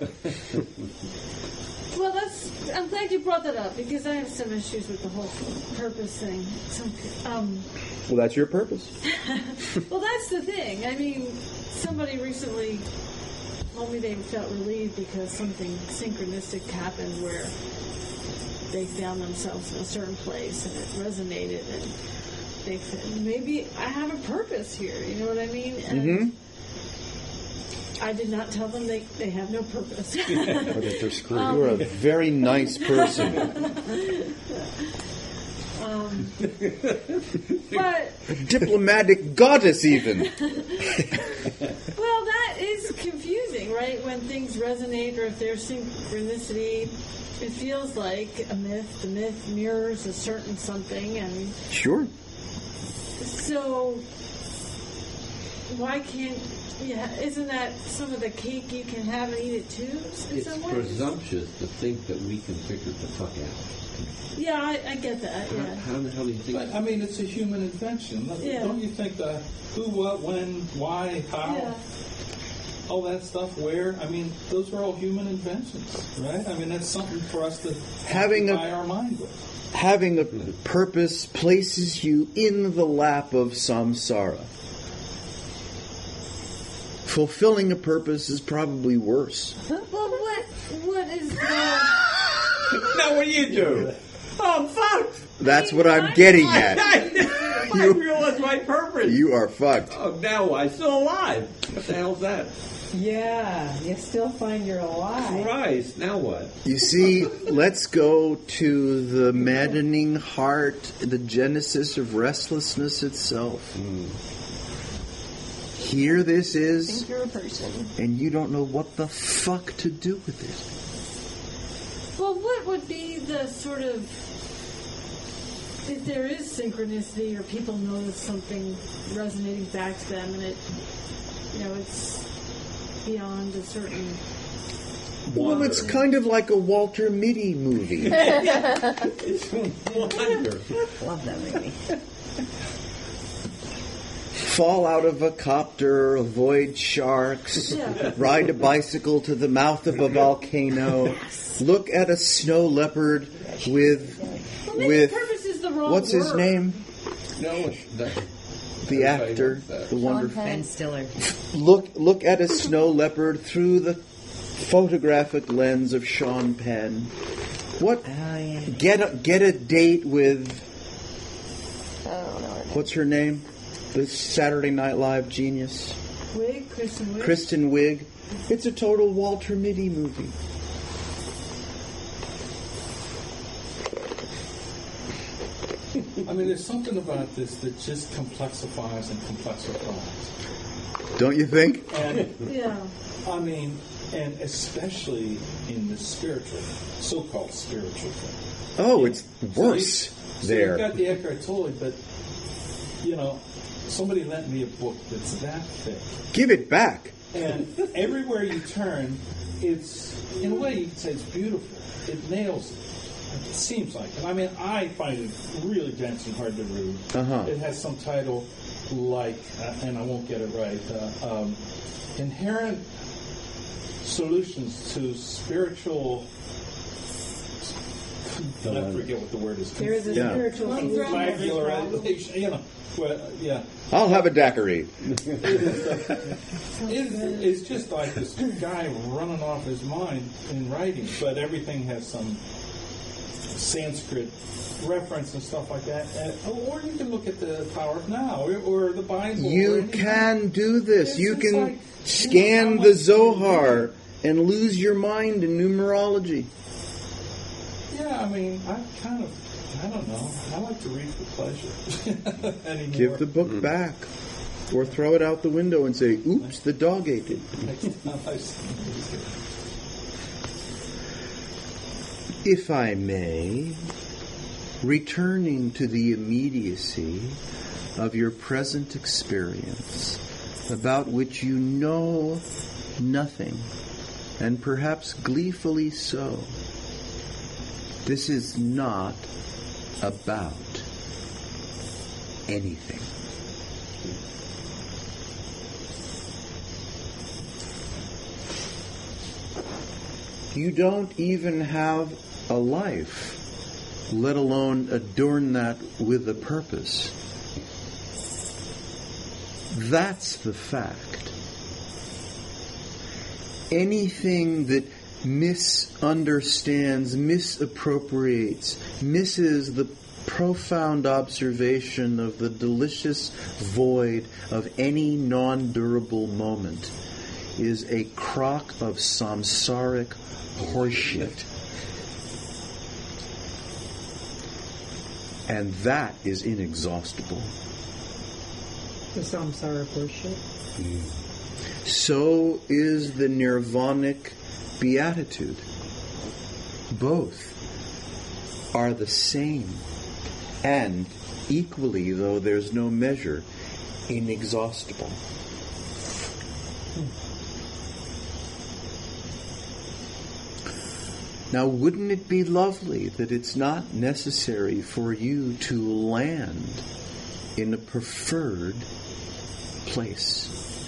Speaker 5: Well, I'm glad you brought that up because I have some issues with the whole purpose thing.
Speaker 3: Well, that's your purpose.
Speaker 5: Well, that's the thing. I mean, somebody recently told me they felt relieved because something synchronistic happened where they found themselves in a certain place and it resonated and they said, maybe I have a purpose here. You know what I mean? And I did not tell them they have no purpose.
Speaker 3: Or that they're screwed. You're a very nice person.
Speaker 5: But
Speaker 3: Diplomatic goddess, even.
Speaker 5: well, that is confusing, right? When things resonate or if there's synchronicity, it feels like a myth. The myth mirrors a certain something, and
Speaker 3: Sure.
Speaker 5: so why can't? Yeah, isn't that some of the cake you can have and eat it too? In
Speaker 6: It's
Speaker 5: some ways?
Speaker 6: presumptuous to think that we can figure the fuck out.
Speaker 5: Yeah, I get that. Yeah.
Speaker 6: How in the hell do you think?
Speaker 7: But, I mean, it's a human invention.
Speaker 5: Yeah.
Speaker 7: Don't you think the who, what, when, why, how,
Speaker 5: Yeah.
Speaker 7: all that stuff, where? I mean, those are all human inventions, right? I mean, that's something for us to occupy our mind with.
Speaker 3: Having a purpose places you in the lap of samsara. Fulfilling a purpose is probably worse.
Speaker 5: Well, what is the?
Speaker 6: Now what do you do? Oh, fuck!
Speaker 3: That's what I'm getting at.
Speaker 6: I realize my purpose.
Speaker 3: You are fucked.
Speaker 6: Oh, now I'm still alive. What the hell's that?
Speaker 1: Yeah, you still find you're alive.
Speaker 6: Christ, now what?
Speaker 3: You see, let's go to the maddening heart, the genesis of restlessness itself. Here this is,
Speaker 4: Think you're a person.
Speaker 3: and you don't know what the fuck to do with it.
Speaker 5: Well, what would be the sort of if there is synchronicity or people notice something resonating back to them, and it's beyond a certain.
Speaker 3: Well, it's kind of like a Walter Mitty movie.
Speaker 6: It's wonderful.
Speaker 8: Love that movie.
Speaker 3: Fall out of a copter, avoid sharks, ride a bicycle to the mouth of a volcano, look at a snow leopard with
Speaker 5: purpose is the wrong
Speaker 3: what's his
Speaker 5: word.
Speaker 3: name?
Speaker 6: No,
Speaker 3: The actor, the wonderful.
Speaker 8: Ben Stiller.
Speaker 3: Look at a snow leopard through the photographic lens of Sean Penn. What?
Speaker 8: Oh, yeah.
Speaker 3: Get a date with
Speaker 4: I don't know.
Speaker 3: what's her name? The Saturday Night Live genius,
Speaker 5: Kristen Wiig.
Speaker 3: Kristen Wiig. It's a total Walter Mitty movie.
Speaker 7: I mean, there's something about this that just complexifies and complexifies.
Speaker 3: Don't you think?
Speaker 7: And
Speaker 5: Yeah.
Speaker 7: I mean, and especially in the spiritual, so-called spiritual thing.
Speaker 3: Oh, it's worse
Speaker 7: So
Speaker 3: there.
Speaker 7: you've got the Eckhart Tolle, but, somebody lent me a book that's that thick.
Speaker 3: Give it back.
Speaker 7: And everywhere you turn, it's, in a way, you could say it's beautiful. It nails it. It seems like it. I mean, I find it really dense and hard to read.
Speaker 3: Uh-huh.
Speaker 7: It has some title like, and I won't get it right, Inherent Solutions to Spiritual... I forget what the word is.
Speaker 5: There is a
Speaker 3: Yeah.
Speaker 5: spiritual solution.
Speaker 7: Flagularization, well, yeah.
Speaker 3: I'll have a daiquiri.
Speaker 7: It's just like this guy running off his mind in writing, but everything has some Sanskrit reference and stuff like that. Or you can look at the Power of Now or the Bible. or
Speaker 3: You
Speaker 7: anything.
Speaker 3: can do this. You
Speaker 7: It's
Speaker 3: can
Speaker 7: like,
Speaker 3: scan
Speaker 7: how
Speaker 3: the
Speaker 7: much do you
Speaker 3: Zohar and lose your mind in numerology.
Speaker 7: Yeah, I mean, I don't know. I like to read for pleasure anymore.
Speaker 3: Give the book back. Or throw it out the window and say, oops, the dog ate it.
Speaker 7: Next time I see it.
Speaker 3: If I may, returning to the immediacy of your present experience, about which you know nothing, and perhaps gleefully so, this is not about anything. You don't even have a life, let alone adorn that with a purpose. That's the fact. Anything that misunderstands, misappropriates, misses the profound observation of the delicious void of any non-durable moment is a crock of samsaric horseshit. And that is inexhaustible.
Speaker 1: The samsara horseshit.
Speaker 3: So is the nirvanic beatitude. Both are the same, and equally, though there's no measure, inexhaustible. Now, wouldn't it be lovely that it's not necessary for you to land in a preferred place?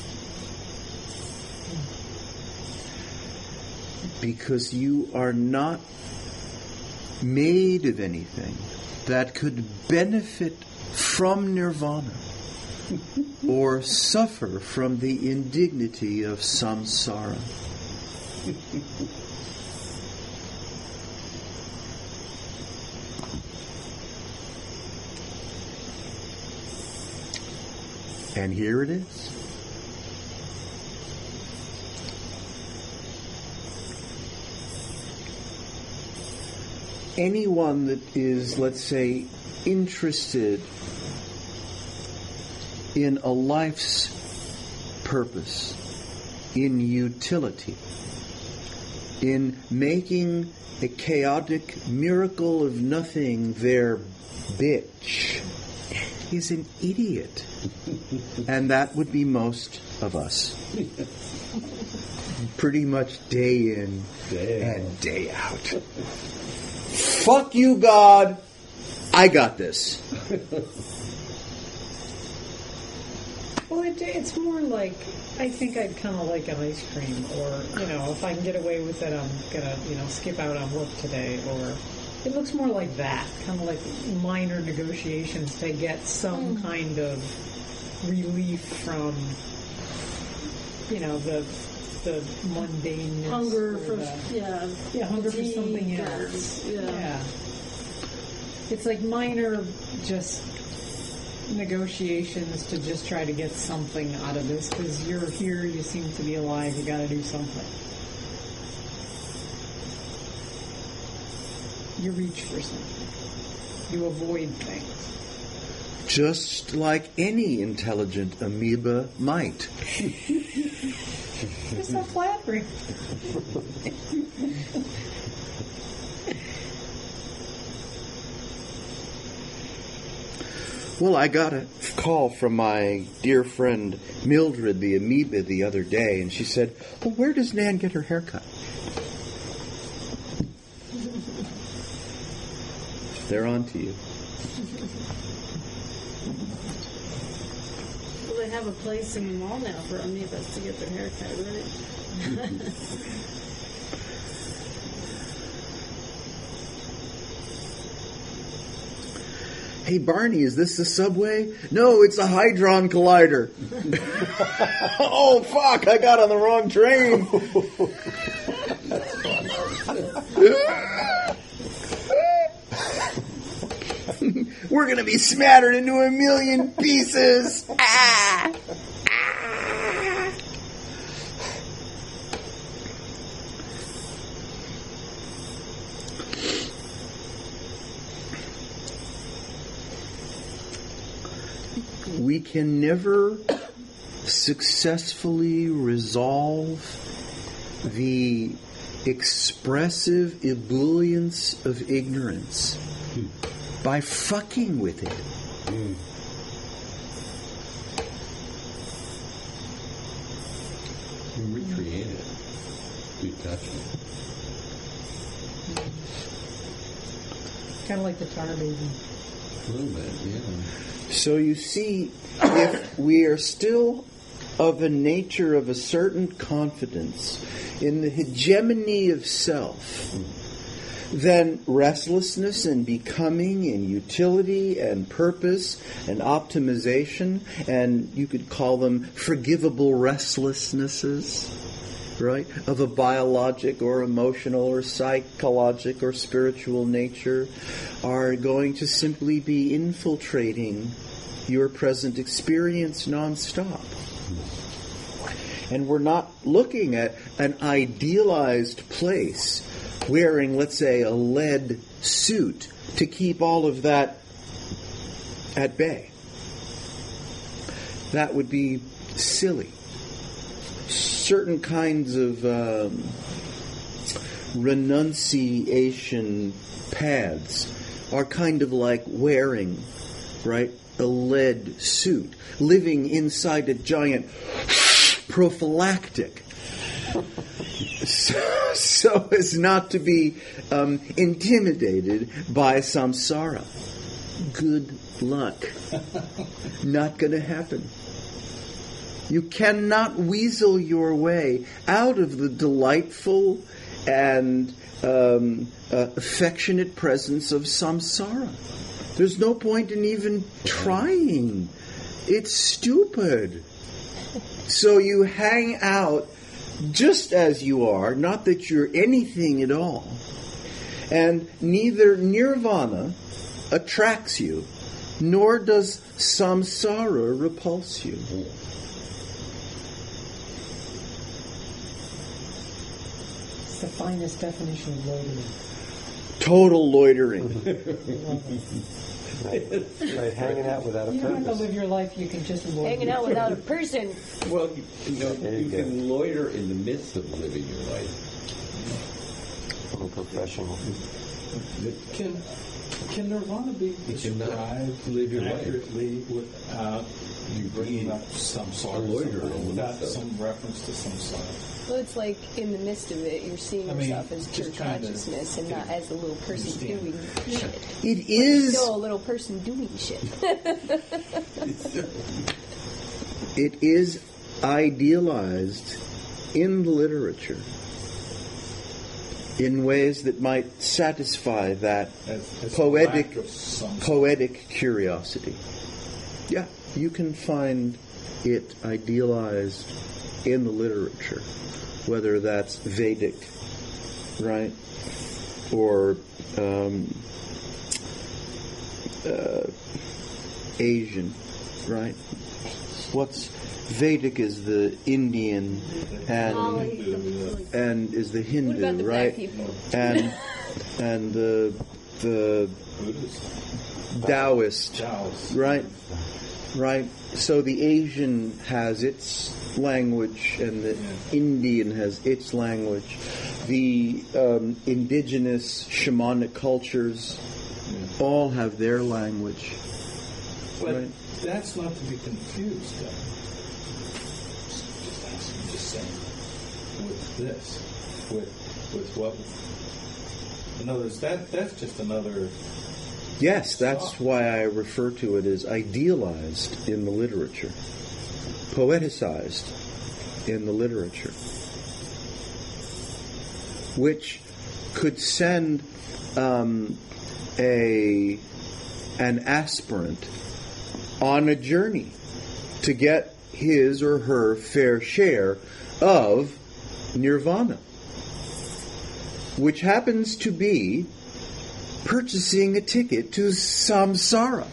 Speaker 3: Because you are not made of anything that could benefit from nirvana or suffer from the indignity of samsara. And here it is. Anyone that is, let's say, interested in a life's purpose, in utility, in making a chaotic miracle of nothing their bitch is an idiot. And that would be most of us. Pretty much day in and day out. Fuck you, God. I got this.
Speaker 1: Well, it's more like, I think I'd kind of like an ice cream, or, if I can get away with it, I'm going to, skip out on work today, or it looks more like that, kind of like minor negotiations to get some kind of relief from, the mundaneness.
Speaker 5: Hunger for,
Speaker 1: hunger for something else. Yeah. It's like minor, just negotiations to just try to get something out of this, because you're here, you seem to be alive, you got to do something. You reach for something. You avoid things.
Speaker 3: Just like any intelligent amoeba might.
Speaker 1: You're so flattering.
Speaker 3: Well, I got a call from my dear friend Mildred, the amoeba, the other day, and she said, well, where does Nan get her haircut? They're on to you.
Speaker 5: Well, they have a place in the mall now for amoebas to get their hair cut, right?
Speaker 3: Hey, Barney, is this the subway? No, it's a Hydron Collider. Oh, fuck, I got on the wrong train. We're going to be smattered into a million pieces. Ah! We can never successfully resolve the expressive ebullience of ignorance by fucking with it.
Speaker 6: You recreate it. You touch it.
Speaker 1: Kind of like the tar baby.
Speaker 6: A little bit, yeah.
Speaker 3: So you see, if we are still of a nature of a certain confidence in the hegemony of self, then restlessness and becoming and utility and purpose and optimization, and you could call them forgivable restlessnesses, right, of a biologic or emotional or psychologic or spiritual nature, are going to simply be infiltrating your present experience nonstop. And we're not looking at an idealized place wearing, let's say, a lead suit to keep all of that at bay. That would be silly. Certain kinds of renunciation paths are kind of like wearing, right, a lead suit, living inside a giant prophylactic, so as not to be intimidated by samsara. Good luck. Not going to happen. You cannot weasel your way out of the delightful and affectionate presence of samsara. There's no point in even trying. It's stupid. So you hang out just as you are, not that you're anything at all. And neither nirvana attracts you, nor does samsara repulse you.
Speaker 1: It's the finest definition of loitering.
Speaker 3: Total loitering.
Speaker 2: Right, hanging out without a
Speaker 1: You don't have to
Speaker 2: purpose.
Speaker 1: live your life, you can just loiter.
Speaker 4: Hanging out without a person.
Speaker 6: Well, you
Speaker 2: There you
Speaker 6: can loiter in the midst of living your life.
Speaker 2: from a professional.
Speaker 9: Can nirvana be
Speaker 6: You cannot
Speaker 9: described
Speaker 6: live your life.
Speaker 9: accurately without you bringing up some sort of
Speaker 6: lawyer
Speaker 9: without
Speaker 6: will
Speaker 9: some reference to some sort of
Speaker 4: Well, it's like in the midst of it, you're seeing
Speaker 9: I mean,
Speaker 4: yourself as pure
Speaker 9: just trying to
Speaker 4: consciousness and not as a little person
Speaker 9: understand.
Speaker 4: doing shit.
Speaker 3: It is.
Speaker 4: Still a little person doing shit.
Speaker 3: It is idealized in the literature in ways that might satisfy that
Speaker 9: as
Speaker 3: poetic
Speaker 9: lack of some
Speaker 3: poetic curiosity. Yeah, you can find it idealized in the literature, whether that's Vedic, right, or Asian, right? What's Vedic is the Indian and is the Hindu,
Speaker 4: What about the black
Speaker 3: right?
Speaker 4: people?
Speaker 3: And the
Speaker 9: Buddhist.
Speaker 3: Taoist,
Speaker 9: Taoist.
Speaker 3: right? Right. So the Asian has its language, and the Indian has its language. The indigenous shamanic cultures all have their language.
Speaker 9: But
Speaker 3: Right.
Speaker 9: that's not to be confused, though. Just saying, with this, with what. In other words, that's just another.
Speaker 3: Yes, that's why I refer to it as idealized in the literature, poeticized in the literature, which could send an aspirant on a journey to get his or her fair share of nirvana, which happens to be purchasing a ticket to samsara.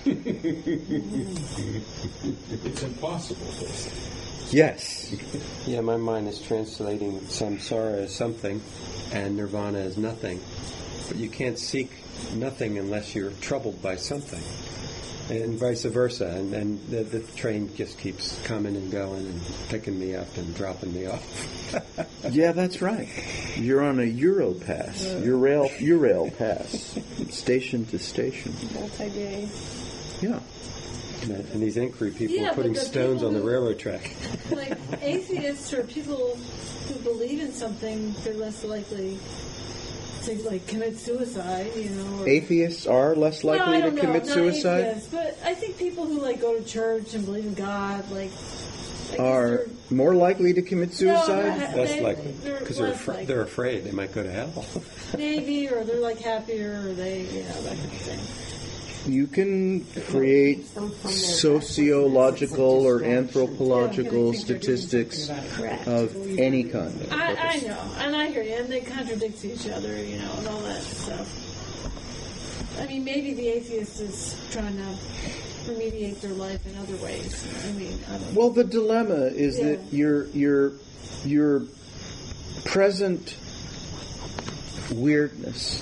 Speaker 9: It's impossible, basically.
Speaker 3: Yes.
Speaker 2: Yeah, my mind is translating samsara as something and nirvana as nothing. But you can't seek nothing unless you're troubled by something. And vice versa. And the train just keeps coming and going and picking me up and dropping me off.
Speaker 3: Yeah, that's right. You're on a Europass, Eurail pass, station to station.
Speaker 4: Multi-day.
Speaker 3: Yeah.
Speaker 2: And these inquiry people
Speaker 5: Yeah,
Speaker 2: are putting
Speaker 5: but the
Speaker 2: stones
Speaker 5: people
Speaker 2: on the
Speaker 5: who-
Speaker 2: railroad track.
Speaker 5: Like atheists or people who believe in something, they're less likely to like commit suicide, you know. Or,
Speaker 3: Atheists are less
Speaker 5: Well, I
Speaker 3: likely to
Speaker 5: don't know,
Speaker 3: commit
Speaker 5: not
Speaker 3: suicide.
Speaker 5: atheists, but I think people who like go to church and believe in God, like I guess
Speaker 3: Are
Speaker 5: they're-
Speaker 3: more likely to commit suicide.
Speaker 2: Less likely.
Speaker 5: they're
Speaker 2: Because
Speaker 5: less likely.
Speaker 2: they're afraid they might go to hell.
Speaker 5: Maybe, or they're like happier, or they, that kind of thing.
Speaker 3: You can create sociological or anthropological statistics of any kind.
Speaker 5: I know, and I hear you, and they contradict each other, you know, and all that stuff. I mean, maybe the atheist is trying to remediate their life in other ways. I mean, I don't know.
Speaker 3: Well, the dilemma is that your present weirdness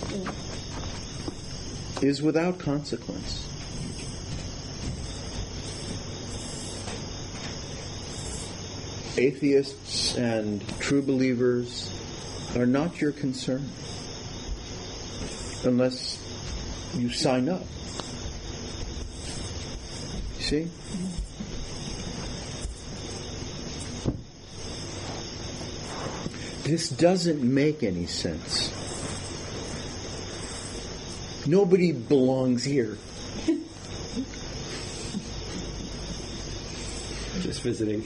Speaker 3: is without consequence. Atheists and true believers are not your concern unless you sign up. You see? This doesn't make any sense. Nobody belongs here.
Speaker 2: Just visiting.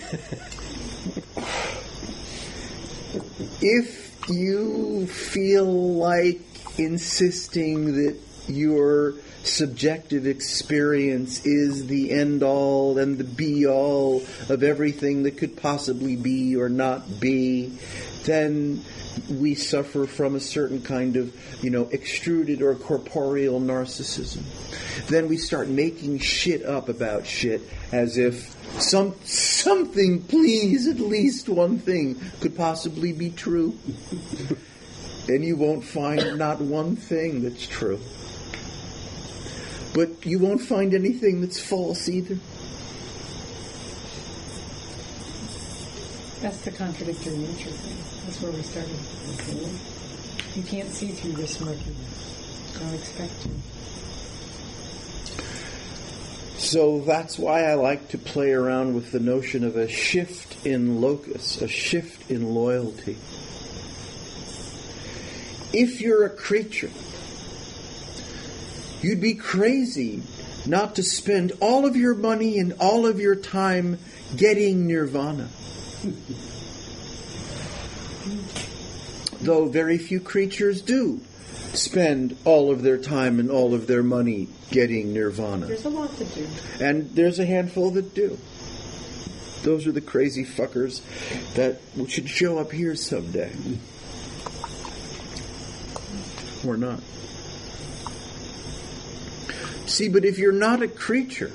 Speaker 3: If you feel like insisting that your subjective experience is the end-all and the be-all of everything that could possibly be or not be, then we suffer from a certain kind of, extruded or corporeal narcissism. Then we start making shit up about shit as if something, please, at least one thing could possibly be true. And you won't find not one thing that's true. But you won't find anything that's false either.
Speaker 1: That's the contradictory nature thing. That's where we started. You can't see through this murkiness. Don't expect to.
Speaker 3: So that's why I like to play around with the notion of a shift in locus, a shift in loyalty. If you're a creature, you'd be crazy not to spend all of your money and all of your time getting nirvana. Though very few creatures do spend all of their time and all of their money getting nirvana.
Speaker 1: There's a lot to do.
Speaker 3: And there's a handful that do. Those are the crazy fuckers that should show up here someday. Or not. See, but if you're not a creature,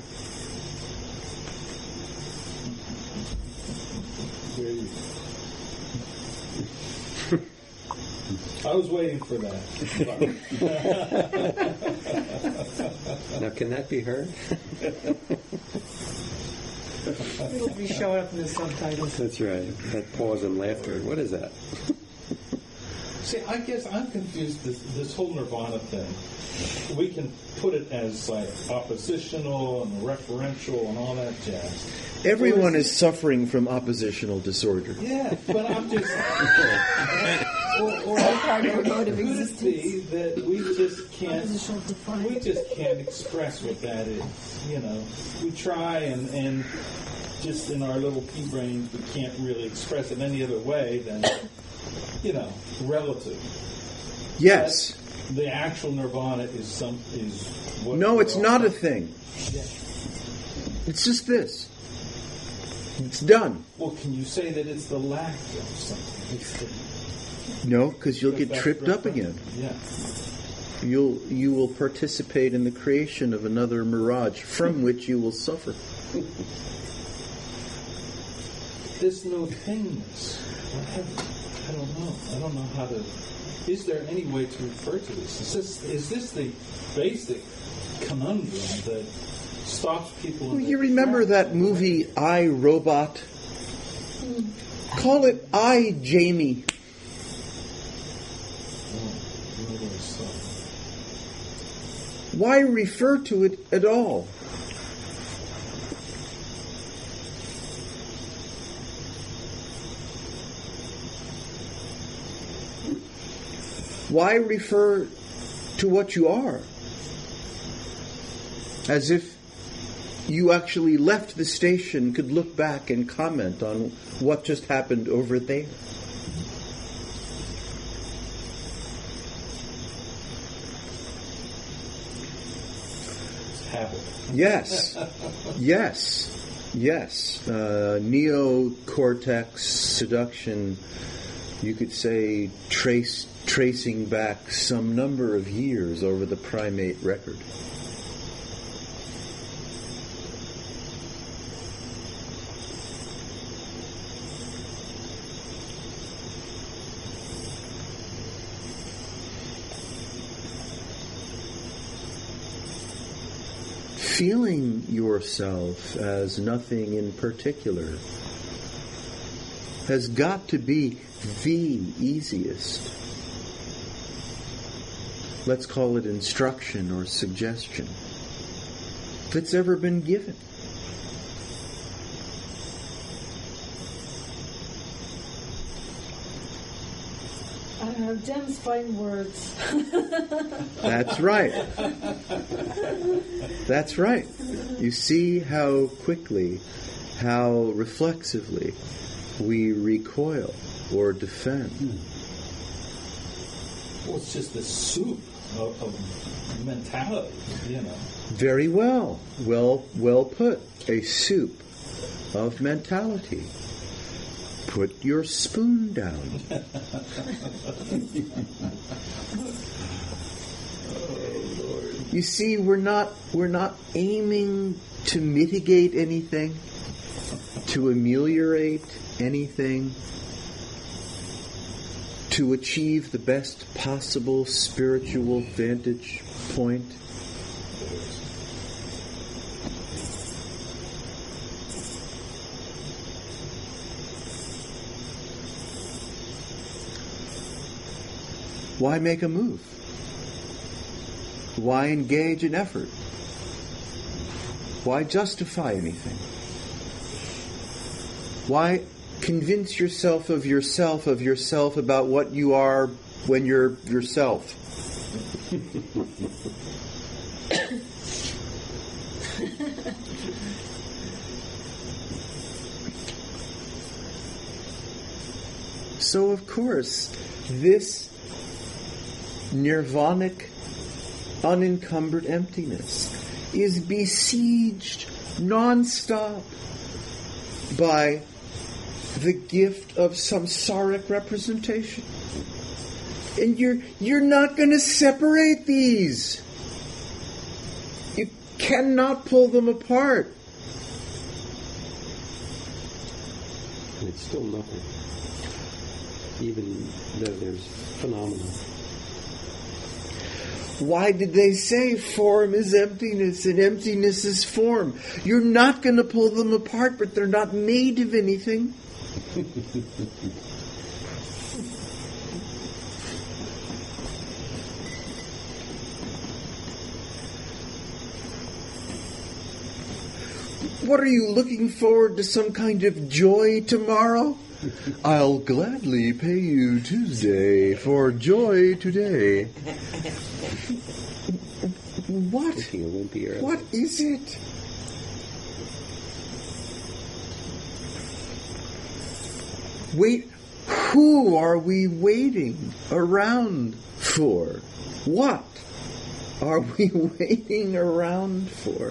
Speaker 9: I was waiting for that.
Speaker 2: Now, can that be heard?
Speaker 1: It'll be showing up in the subtitles.
Speaker 2: That's right. That pause and laughter. What is that?
Speaker 9: See, I guess I'm confused. This whole nirvana thing, we can put it as like oppositional and referential and all that jazz.
Speaker 3: everyone is suffering from oppositional disorder.
Speaker 9: Yeah, but I'm just... or
Speaker 4: part of our mode of
Speaker 9: could it
Speaker 4: existence.
Speaker 9: be that we just can't express what that is? You know, we try and just in our little pea brains, we can't really express it any other way than, you know, relative.
Speaker 3: Yes.
Speaker 9: But the actual nirvana is what.
Speaker 3: No, it's not a thing.
Speaker 9: Yeah.
Speaker 3: It's just this. It's done.
Speaker 9: Well, can you say that it's the lack of something?
Speaker 3: No, because you'll get
Speaker 9: That's
Speaker 3: tripped up again.
Speaker 9: Yeah.
Speaker 3: You will participate in the creation of another mirage from which you will suffer.
Speaker 9: There's no thingness. I don't know. I don't know how to... Is there any way to refer to this? Is this the basic conundrum that stops people...
Speaker 3: Well, you remember that movie, I, Robot? Call it I, Jamie. Why refer to it at all? Why refer to what you are? As if you actually left the station, could look back and comment on what just happened over there. Yes. Yes. Yes. Neocortex seduction, you could say, tracing back some number of years over the primate record. Feeling yourself as nothing in particular has got to be the easiest. Let's call it instruction or suggestion that's ever been given.
Speaker 5: I don't know, Dem's fighting words.
Speaker 3: That's right. That's right. You see how quickly, how reflexively we recoil or defend.
Speaker 9: Well, it's just the soup of mentality, you know.
Speaker 3: Very well. Well put. A soup of mentality. Put your spoon down. You see, we're not aiming to mitigate anything, to ameliorate anything, to achieve the best possible spiritual vantage point. Why make a move? Why engage in effort? Why justify anything? Why convince yourself about what you are when you're yourself? So, of course, this nirvanic, unencumbered emptiness is besieged non-stop by the gift of samsaric representation. And you're not going to separate these. You cannot pull them apart.
Speaker 2: And it's still nothing, even though there's phenomena.
Speaker 3: Why did they say form is emptiness and emptiness is form? You're not going to pull them apart, but they're not made of anything. What are you looking forward to, some kind of joy tomorrow? I'll gladly pay you Tuesday for joy today. What? What is it? Wait, who are we waiting around for? What are we waiting around for?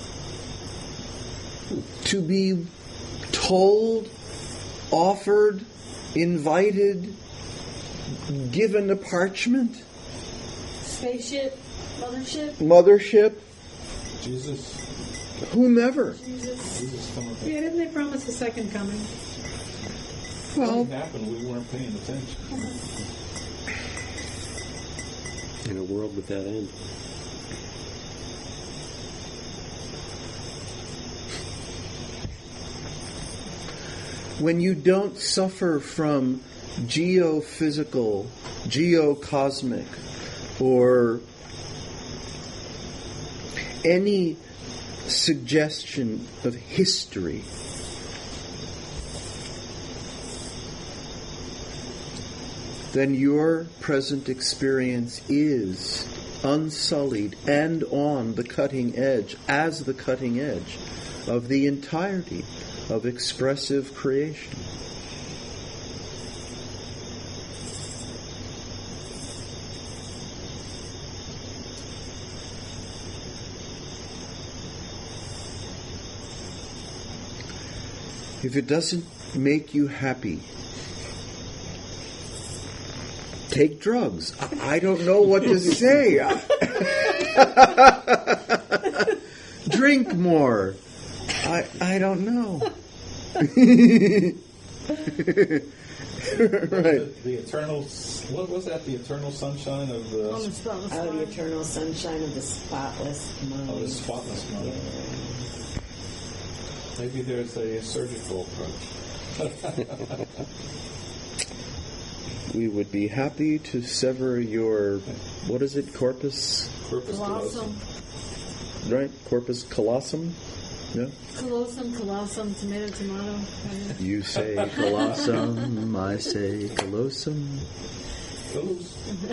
Speaker 3: To be told, offered, invited, given a parchment?
Speaker 5: Spaceship,
Speaker 3: Mothership?
Speaker 9: Jesus.
Speaker 3: Whomever.
Speaker 9: Jesus come up.
Speaker 1: Yeah, didn't they promise a second coming?
Speaker 3: Well,
Speaker 9: What happened? We weren't paying attention.
Speaker 2: In a world without end.
Speaker 3: when you don't suffer from geophysical, geocosmic, or any suggestion of history, then your present experience is unsullied and on the cutting edge, as the cutting edge of the entirety of expressive creation. If it doesn't make you happy, take drugs. I don't know what to say. Drink more. I don't know. Right.
Speaker 9: The eternal, what was that? The eternal sunshine of the...
Speaker 5: On the spotless
Speaker 8: Oh, the
Speaker 5: mind.
Speaker 8: eternal sunshine of the spotless mind.
Speaker 9: Oh, the spotless mind. Maybe there's a surgical approach.
Speaker 3: We would be happy to sever your, what is it, corpus?
Speaker 9: Corpus
Speaker 5: Colossum.
Speaker 3: Right? Corpus callosum? Yeah?
Speaker 5: Colossum, tomato.
Speaker 3: You say colossum, I say callosum.
Speaker 9: Those.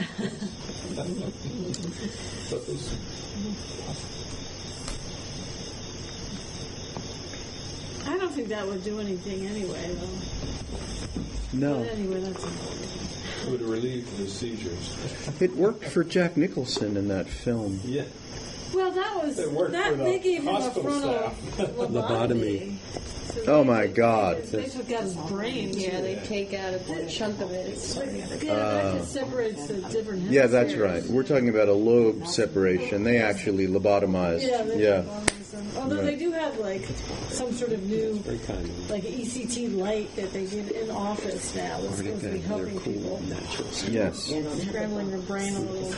Speaker 5: I don't think that would do anything anyway, though.
Speaker 3: No.
Speaker 5: But anyway, that's it.
Speaker 9: It would relieve the seizures.
Speaker 3: It worked for Jack Nicholson in that film.
Speaker 9: Yeah.
Speaker 5: Well, that was
Speaker 9: It worked
Speaker 5: that
Speaker 9: for the
Speaker 5: they gave him a
Speaker 9: hospital
Speaker 5: frontal
Speaker 9: staff.
Speaker 2: Lobotomy.
Speaker 5: So
Speaker 3: Oh
Speaker 5: they
Speaker 3: my
Speaker 5: took-
Speaker 3: God.
Speaker 5: They took out his brain.
Speaker 4: Yeah, they take out a good chunk of it. It's like,
Speaker 5: Yeah, that just separates the different hemispheres.
Speaker 3: Yeah, that's right. We're talking about a lobe separation. They actually lobotomized.
Speaker 5: Yeah, they
Speaker 3: Yeah.
Speaker 5: lobotomize them. Although
Speaker 3: Right.
Speaker 5: they do have like some sort of new,
Speaker 2: Very kind of
Speaker 5: like ECT light that they give in office now. That's supposed to be helping people,
Speaker 3: Yes.
Speaker 5: scrambling their brain a little.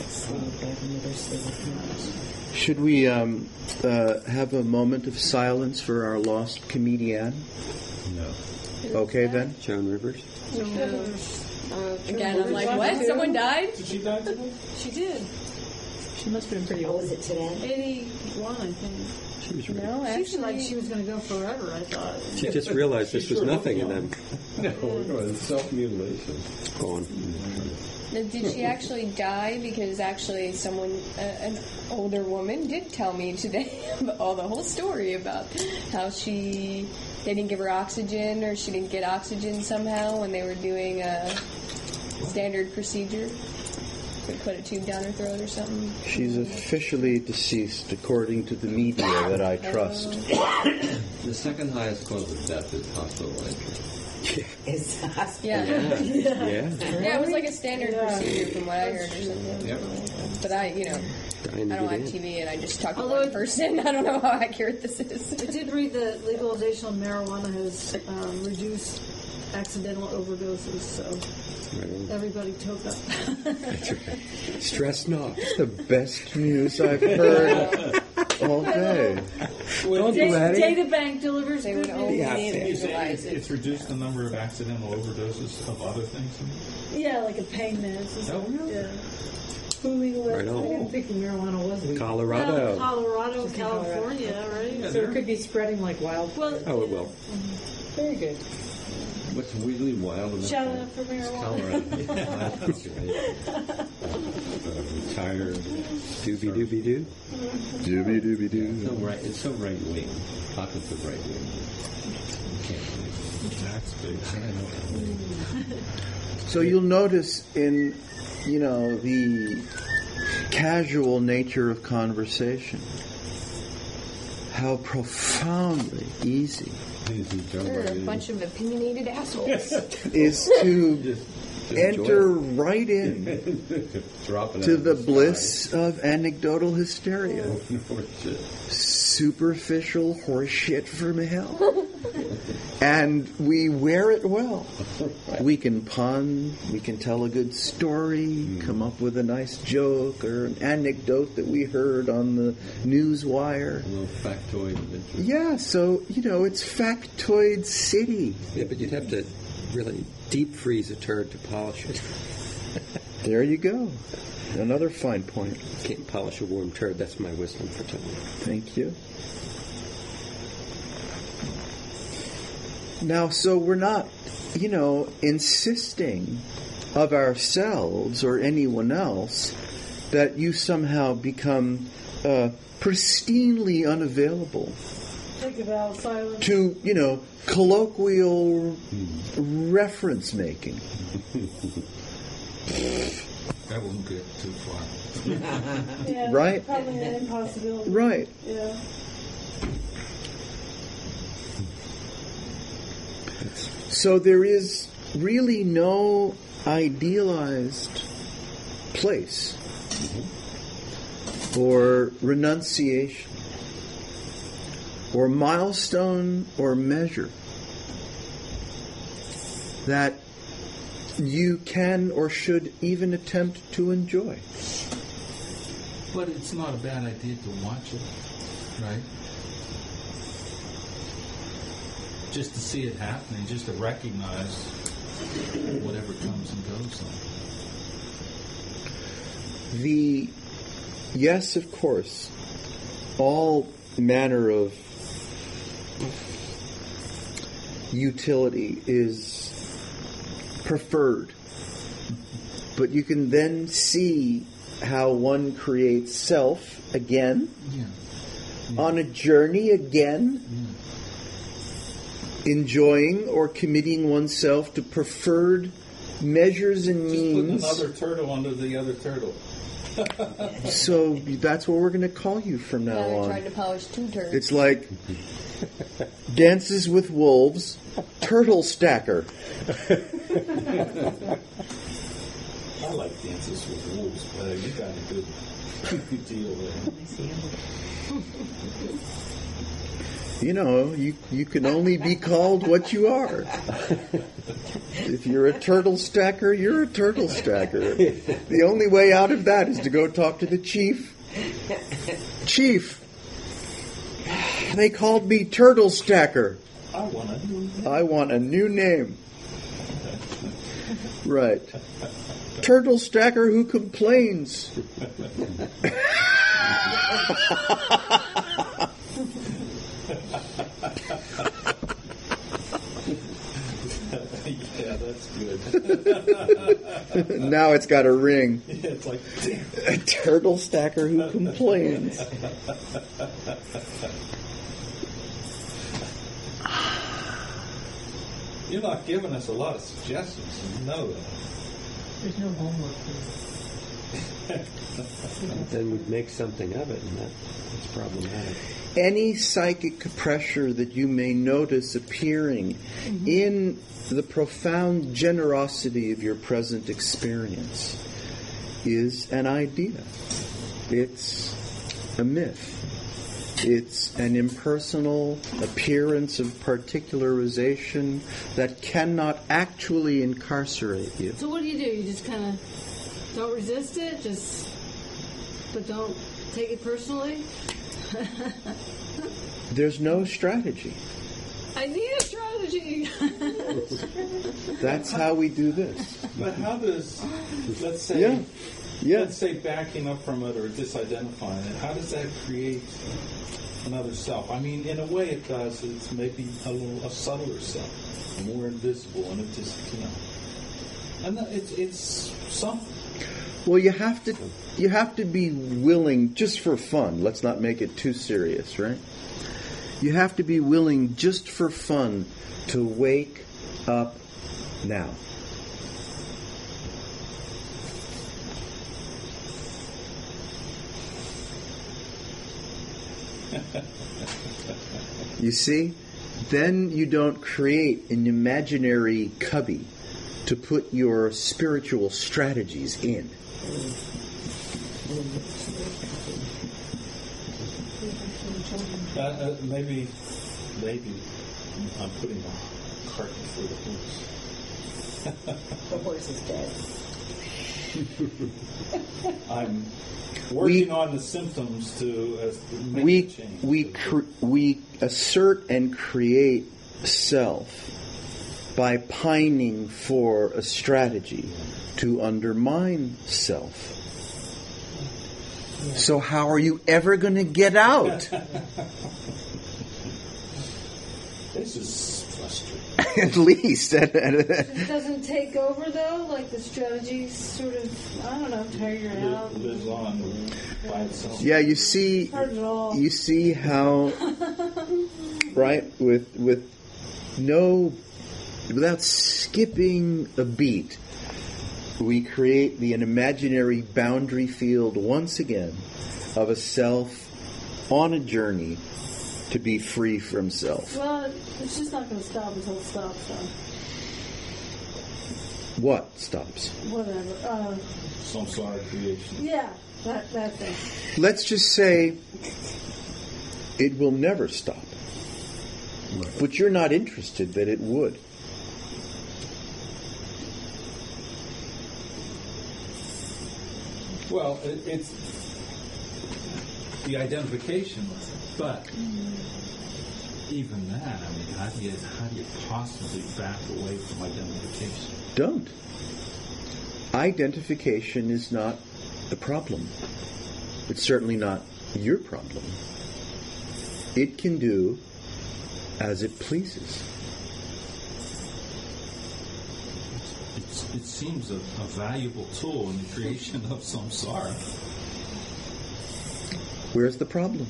Speaker 3: Should we have a moment of silence for our lost comedian?
Speaker 2: No.
Speaker 3: Okay, then.
Speaker 2: Joan Rivers?
Speaker 5: So,
Speaker 4: Again, I'm like, what? Someone died?
Speaker 9: Did she die today?
Speaker 5: She did.
Speaker 1: She must have been pretty old.
Speaker 10: Was it today?
Speaker 5: 81, I think.
Speaker 2: She was
Speaker 4: No,
Speaker 5: She
Speaker 4: actually.
Speaker 5: seemed like she was going to go forever, I thought.
Speaker 2: She just realized this was nothing, and then
Speaker 6: No, it's self-mutilation.
Speaker 2: gone.
Speaker 4: Did she actually die? Because actually, someone, an older woman, did tell me today the whole story about how they didn't give her oxygen, or she didn't get oxygen somehow when they were doing a standard procedure. They put a tube down her throat or something.
Speaker 3: She's officially deceased, according to the media that I trust.
Speaker 6: The second highest cause of death is hospital entry.
Speaker 10: Is hospital.
Speaker 4: Yeah.
Speaker 2: Yeah.
Speaker 4: Yeah, it was like a standard procedure from what I heard or something.
Speaker 6: Yep.
Speaker 4: But I
Speaker 2: Trying to
Speaker 4: don't
Speaker 2: get
Speaker 4: watch
Speaker 2: in.
Speaker 4: TV and I just talk to one person. I don't know how accurate this is.
Speaker 5: I did read that legalization of marijuana has reduced accidental overdoses, so
Speaker 2: Right on.
Speaker 5: everybody took up.
Speaker 2: Stress not.
Speaker 3: The best news I've heard all day.
Speaker 2: Don't do that.
Speaker 5: Data Bank delivers
Speaker 4: They
Speaker 5: good
Speaker 4: would only
Speaker 2: Yeah.
Speaker 4: legalize it.
Speaker 7: It's reduced the number of accidental overdoses of other things.
Speaker 5: Yeah, like a pain meds. and stuff.
Speaker 7: really?
Speaker 5: Yeah. Who legalized?
Speaker 2: Right on.
Speaker 1: I didn't think the marijuana was legal.
Speaker 2: Colorado.
Speaker 5: Colorado,
Speaker 1: Just in
Speaker 5: California, right?
Speaker 1: So it could be spreading like wildfire.
Speaker 5: Well,
Speaker 2: Oh, it will.
Speaker 1: Very good.
Speaker 6: What's really wild about
Speaker 5: shout
Speaker 6: that?
Speaker 5: out for marijuana.
Speaker 6: Colorado. Retired.
Speaker 2: Doobie doobie doo.
Speaker 3: Doobie doobie doo.
Speaker 6: It's so right wing. Pockets of right wing.
Speaker 3: So you'll notice in, the casual nature of conversation, how profoundly easy
Speaker 4: They're a bunch of opinionated assholes.
Speaker 3: is to enter right in
Speaker 6: Drop it
Speaker 3: to
Speaker 6: out
Speaker 3: the
Speaker 6: of sky.
Speaker 3: bliss of anecdotal hysteria.
Speaker 6: Oh, shit.
Speaker 3: Superficial horseshit from hell. And we wear it well. We can pun, we can tell a good story, come up with a nice joke or an anecdote that we heard on the news wire.
Speaker 6: A little factoid of interest.
Speaker 3: Yeah, so, it's factoid city.
Speaker 2: Yeah, but you'd have to really deep freeze a turd to polish it.
Speaker 3: There you go. Another fine point.
Speaker 2: Can't polish a warm turd. That's my wisdom for tonight.
Speaker 3: Thank you. Now, so we're not, insisting of ourselves or anyone else that you somehow become pristinely unavailable
Speaker 5: Think about silence.
Speaker 3: to, colloquial reference making.
Speaker 7: That won't get too far.
Speaker 5: Yeah,
Speaker 3: Right?
Speaker 5: Probably an impossibility.
Speaker 3: Right.
Speaker 5: Yeah.
Speaker 3: So there is really no idealized place or renunciation or milestone or measure that you can or should even attempt to enjoy.
Speaker 7: But it's not a bad idea to watch it, right? Just to see it happening, just to recognize whatever comes and goes on.
Speaker 3: Yes, of course, all manner of utility is preferred. But you can then see how one creates self again, on a journey again, enjoying or committing oneself to preferred measures and
Speaker 7: Just put
Speaker 3: means.
Speaker 7: another turtle under the other turtle.
Speaker 3: So that's what we're going to call you from now
Speaker 4: Now they're
Speaker 3: on.
Speaker 4: trying to polish two turds.
Speaker 3: It's like Dances with Wolves, Turtle Stacker.
Speaker 9: I like Dances with Wolves, but you got a good deal there.
Speaker 3: You can only be called what you are. If you're a turtle stacker, you're a turtle stacker. The only way out of that is to go talk to the chief. Chief, they called me Turtle Stacker.
Speaker 9: I want to do
Speaker 3: I want a new name. Right. Turtle stacker who complains.
Speaker 9: Yeah, that's good.
Speaker 3: Now it's got a ring.
Speaker 9: Yeah, it's like, damn.
Speaker 3: A turtle stacker who complains.
Speaker 9: You're not giving us a lot of suggestions. You know that.
Speaker 1: There's no homework here.
Speaker 2: Then we'd make something of it, and that's problematic.
Speaker 3: Any psychic pressure that you may notice appearing in the profound generosity of your present experience is an idea. It's a myth. It's an impersonal appearance of particularization that cannot actually incarcerate you.
Speaker 5: So what do? You just kind of don't resist it, but don't take it personally?
Speaker 3: There's no strategy.
Speaker 5: I need a strategy.
Speaker 3: That's how we do this.
Speaker 9: But how does, let's say,
Speaker 3: Yeah.
Speaker 9: let's say backing up from it or disidentifying it, how does that create another self? I mean, in a way it does. It's maybe a subtler self, more invisible, and it just, and it's something.
Speaker 3: Well, you have to be willing, just for fun. Let's not make it too serious, right? You have to be willing, just for fun, to wake up now. You see? Then you don't create an imaginary cubby to put your spiritual strategies in.
Speaker 9: Maybe I'm putting a cart before the horse.
Speaker 10: The horse is dead.
Speaker 9: I'm working on the symptoms to make a change.
Speaker 3: We assert and create self by pining for a strategy to undermine self. So how are you ever going to get out?
Speaker 9: This is frustrating.
Speaker 3: At least.
Speaker 5: It doesn't take over, though? Like the strategy sort of, I don't know, tire you out?
Speaker 9: Lives on by itself.
Speaker 3: Yeah, you see how, right, without skipping a beat, we create an imaginary boundary field once again of a self on a journey to be free from self.
Speaker 5: Well, it's just not going to stop until it stops, though.
Speaker 3: What stops?
Speaker 5: Whatever.
Speaker 9: Samsara creation.
Speaker 5: Yeah, that thing.
Speaker 3: Let's just say it will never stop. Right. But you're not interested that it would.
Speaker 9: Well, it's the identification with it, but even that, I mean, how do you possibly back away from identification?
Speaker 3: Don't. Identification is not the problem. It's certainly not your problem. It can do as it pleases.
Speaker 7: It seems a valuable tool in the creation of samsara.
Speaker 3: Where's the problem?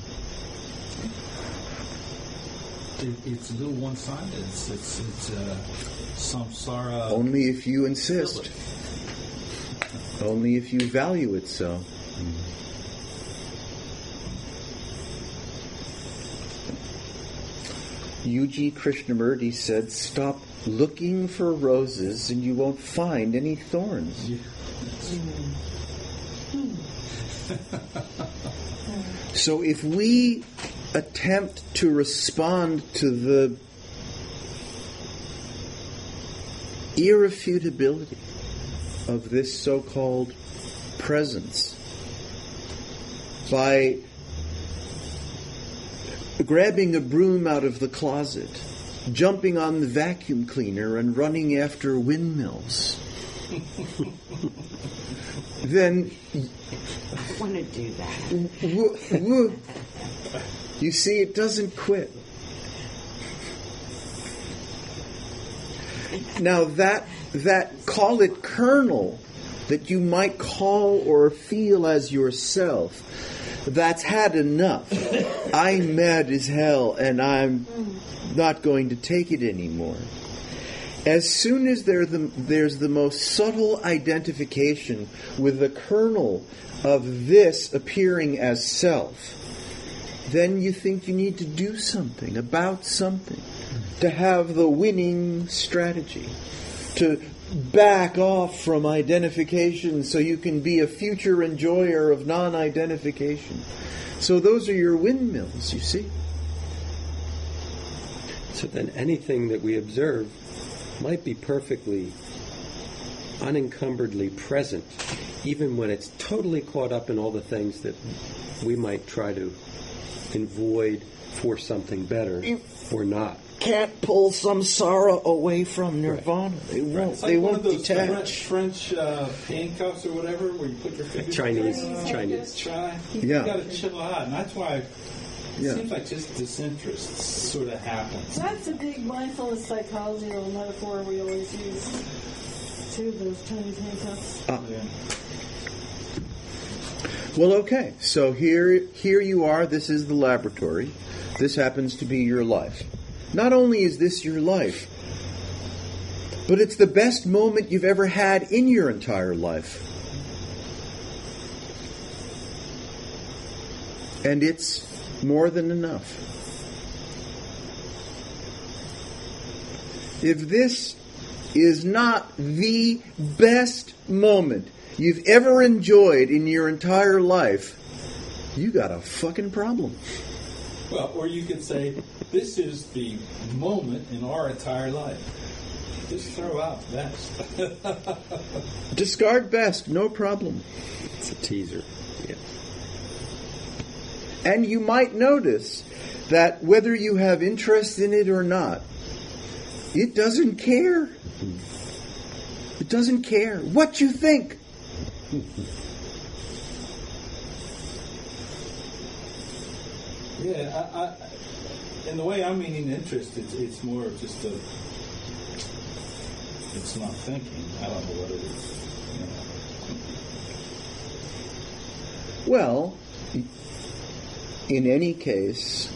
Speaker 7: It's a little one-sided. It's samsara.
Speaker 3: Only if you insist. Only if you value it so. U.G. Krishnamurti said, "Stop looking for roses and you won't find any thorns."
Speaker 7: Yeah.
Speaker 3: So if we attempt to respond to the irrefutability of this so-called presence by grabbing a broom out of the closet, jumping on the vacuum cleaner and running after windmills, then
Speaker 8: I want to do that.
Speaker 3: you see, it doesn't quit. Now that call it kernel that you might call or feel as yourself, that's had enough. I'm mad as hell and I'm not going to take it anymore. As soon as there's the most subtle identification with the kernel of this appearing as self, then you think you need to do something about something, to have the winning strategy, to back off from identification so you can be a future enjoyer of non-identification. So those are your windmills, you see.
Speaker 2: So then anything that we observe might be perfectly unencumberedly present, even when it's totally caught up in all the things that we might try to avoid for something better or not.
Speaker 3: Can't pull samsara away from nirvana. They won't.
Speaker 9: It's like
Speaker 3: they
Speaker 9: one
Speaker 3: won't
Speaker 9: of those
Speaker 3: detach.
Speaker 9: French handcuffs or whatever, where you put your fingers.
Speaker 2: Chinese.
Speaker 9: Try. You
Speaker 3: Yeah.
Speaker 9: got to chill out, and that's why it
Speaker 3: Yeah.
Speaker 9: seems like just disinterest sort of happens.
Speaker 5: That's a big mindfulness psychology or metaphor we always use. Two of those Chinese handcuffs.
Speaker 9: Yeah.
Speaker 3: Well, okay. So here you are. This is the laboratory. This happens to be your life. Not only is this your life, but it's the best moment you've ever had in your entire life. And it's more than enough. If this is not the best moment you've ever enjoyed in your entire life, you got a fucking problem.
Speaker 9: Well, or you could say, this is the moment in our entire life. Just throw out best.
Speaker 3: Discard best, no problem.
Speaker 2: It's a teaser. Yeah.
Speaker 3: And you might notice that whether you have interest in it or not, it doesn't care. It doesn't care what you think.
Speaker 9: Yeah, I, in the way I'm meaning interest, it's more of just it's not thinking. I don't know what it is.
Speaker 3: Well, in any case,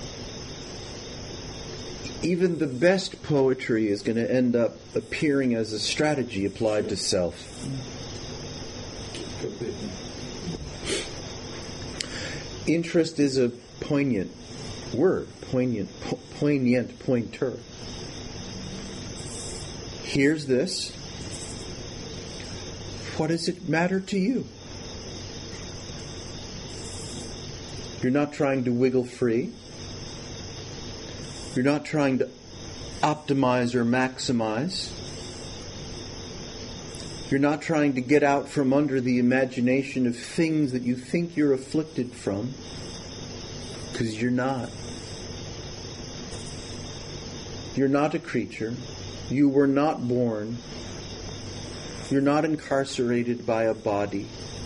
Speaker 3: even the best poetry is going to end up appearing as a strategy applied to self. Interest is a poignant word, poignant pointer. Here's this. What does it matter to you? You're not trying to wiggle free. You're not trying to optimize or maximize. You're not trying to get out from under the imagination of things that you think you're afflicted from, because you're not. You're not a creature. You were not born. You're not incarcerated by a body.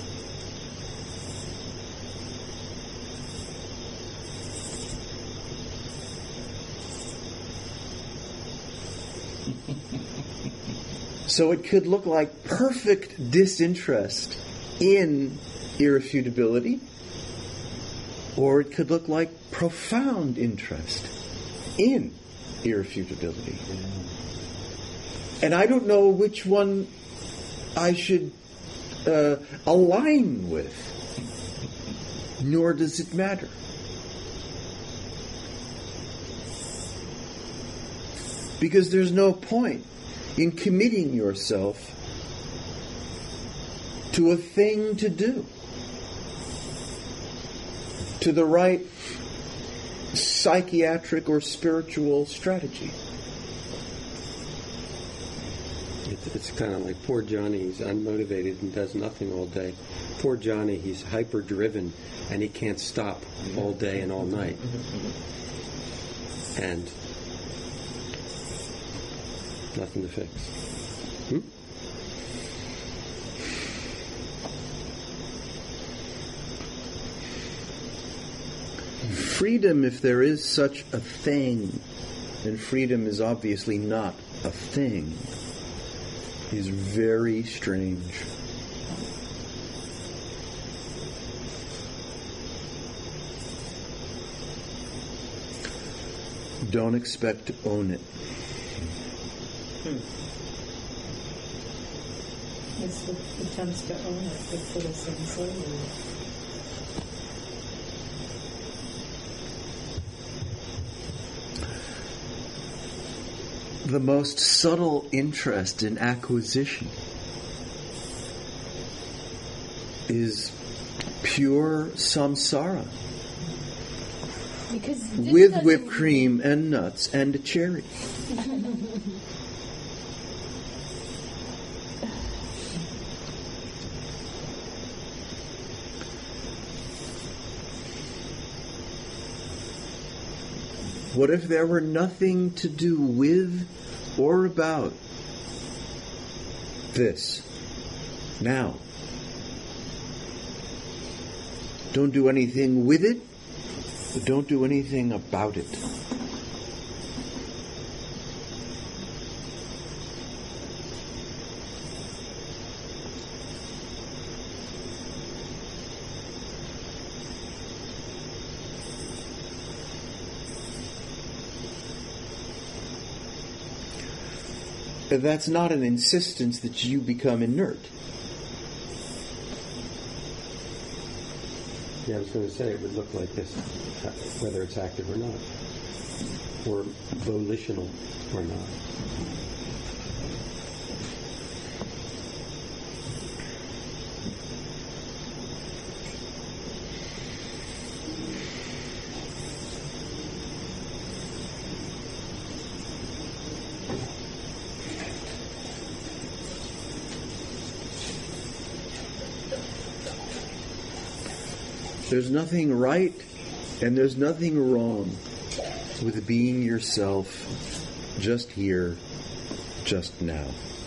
Speaker 3: So it could look like perfect disinterest in irrefutability, or it could look like profound interest in irrefutability. And I don't know which one I should align with, nor does it matter. Because there's no point in committing yourself to a thing to do, to the right psychiatric or spiritual strategy.
Speaker 2: It's kind of like poor Johnny. He's unmotivated and does nothing all day. Poor Johnny, he's hyper-driven and he can't stop all day and all night. And nothing to fix.
Speaker 3: freedom, if there is such a thing, and freedom is obviously not a thing, is very strange. Don't expect to own it.
Speaker 1: It's the attempts to own it that put us in slavery.
Speaker 3: The most subtle interest in acquisition is pure samsara.
Speaker 4: Because
Speaker 3: With whipped cream and nuts and a cherry. What if there were nothing to do with or about this now? Don't do anything with it, but don't do anything about it. That's not an insistence that you become inert.
Speaker 2: Yeah, I was going to say it would look like this, whether it's active or not, or volitional or not.
Speaker 3: There's nothing right and there's nothing wrong with being yourself just here, just now.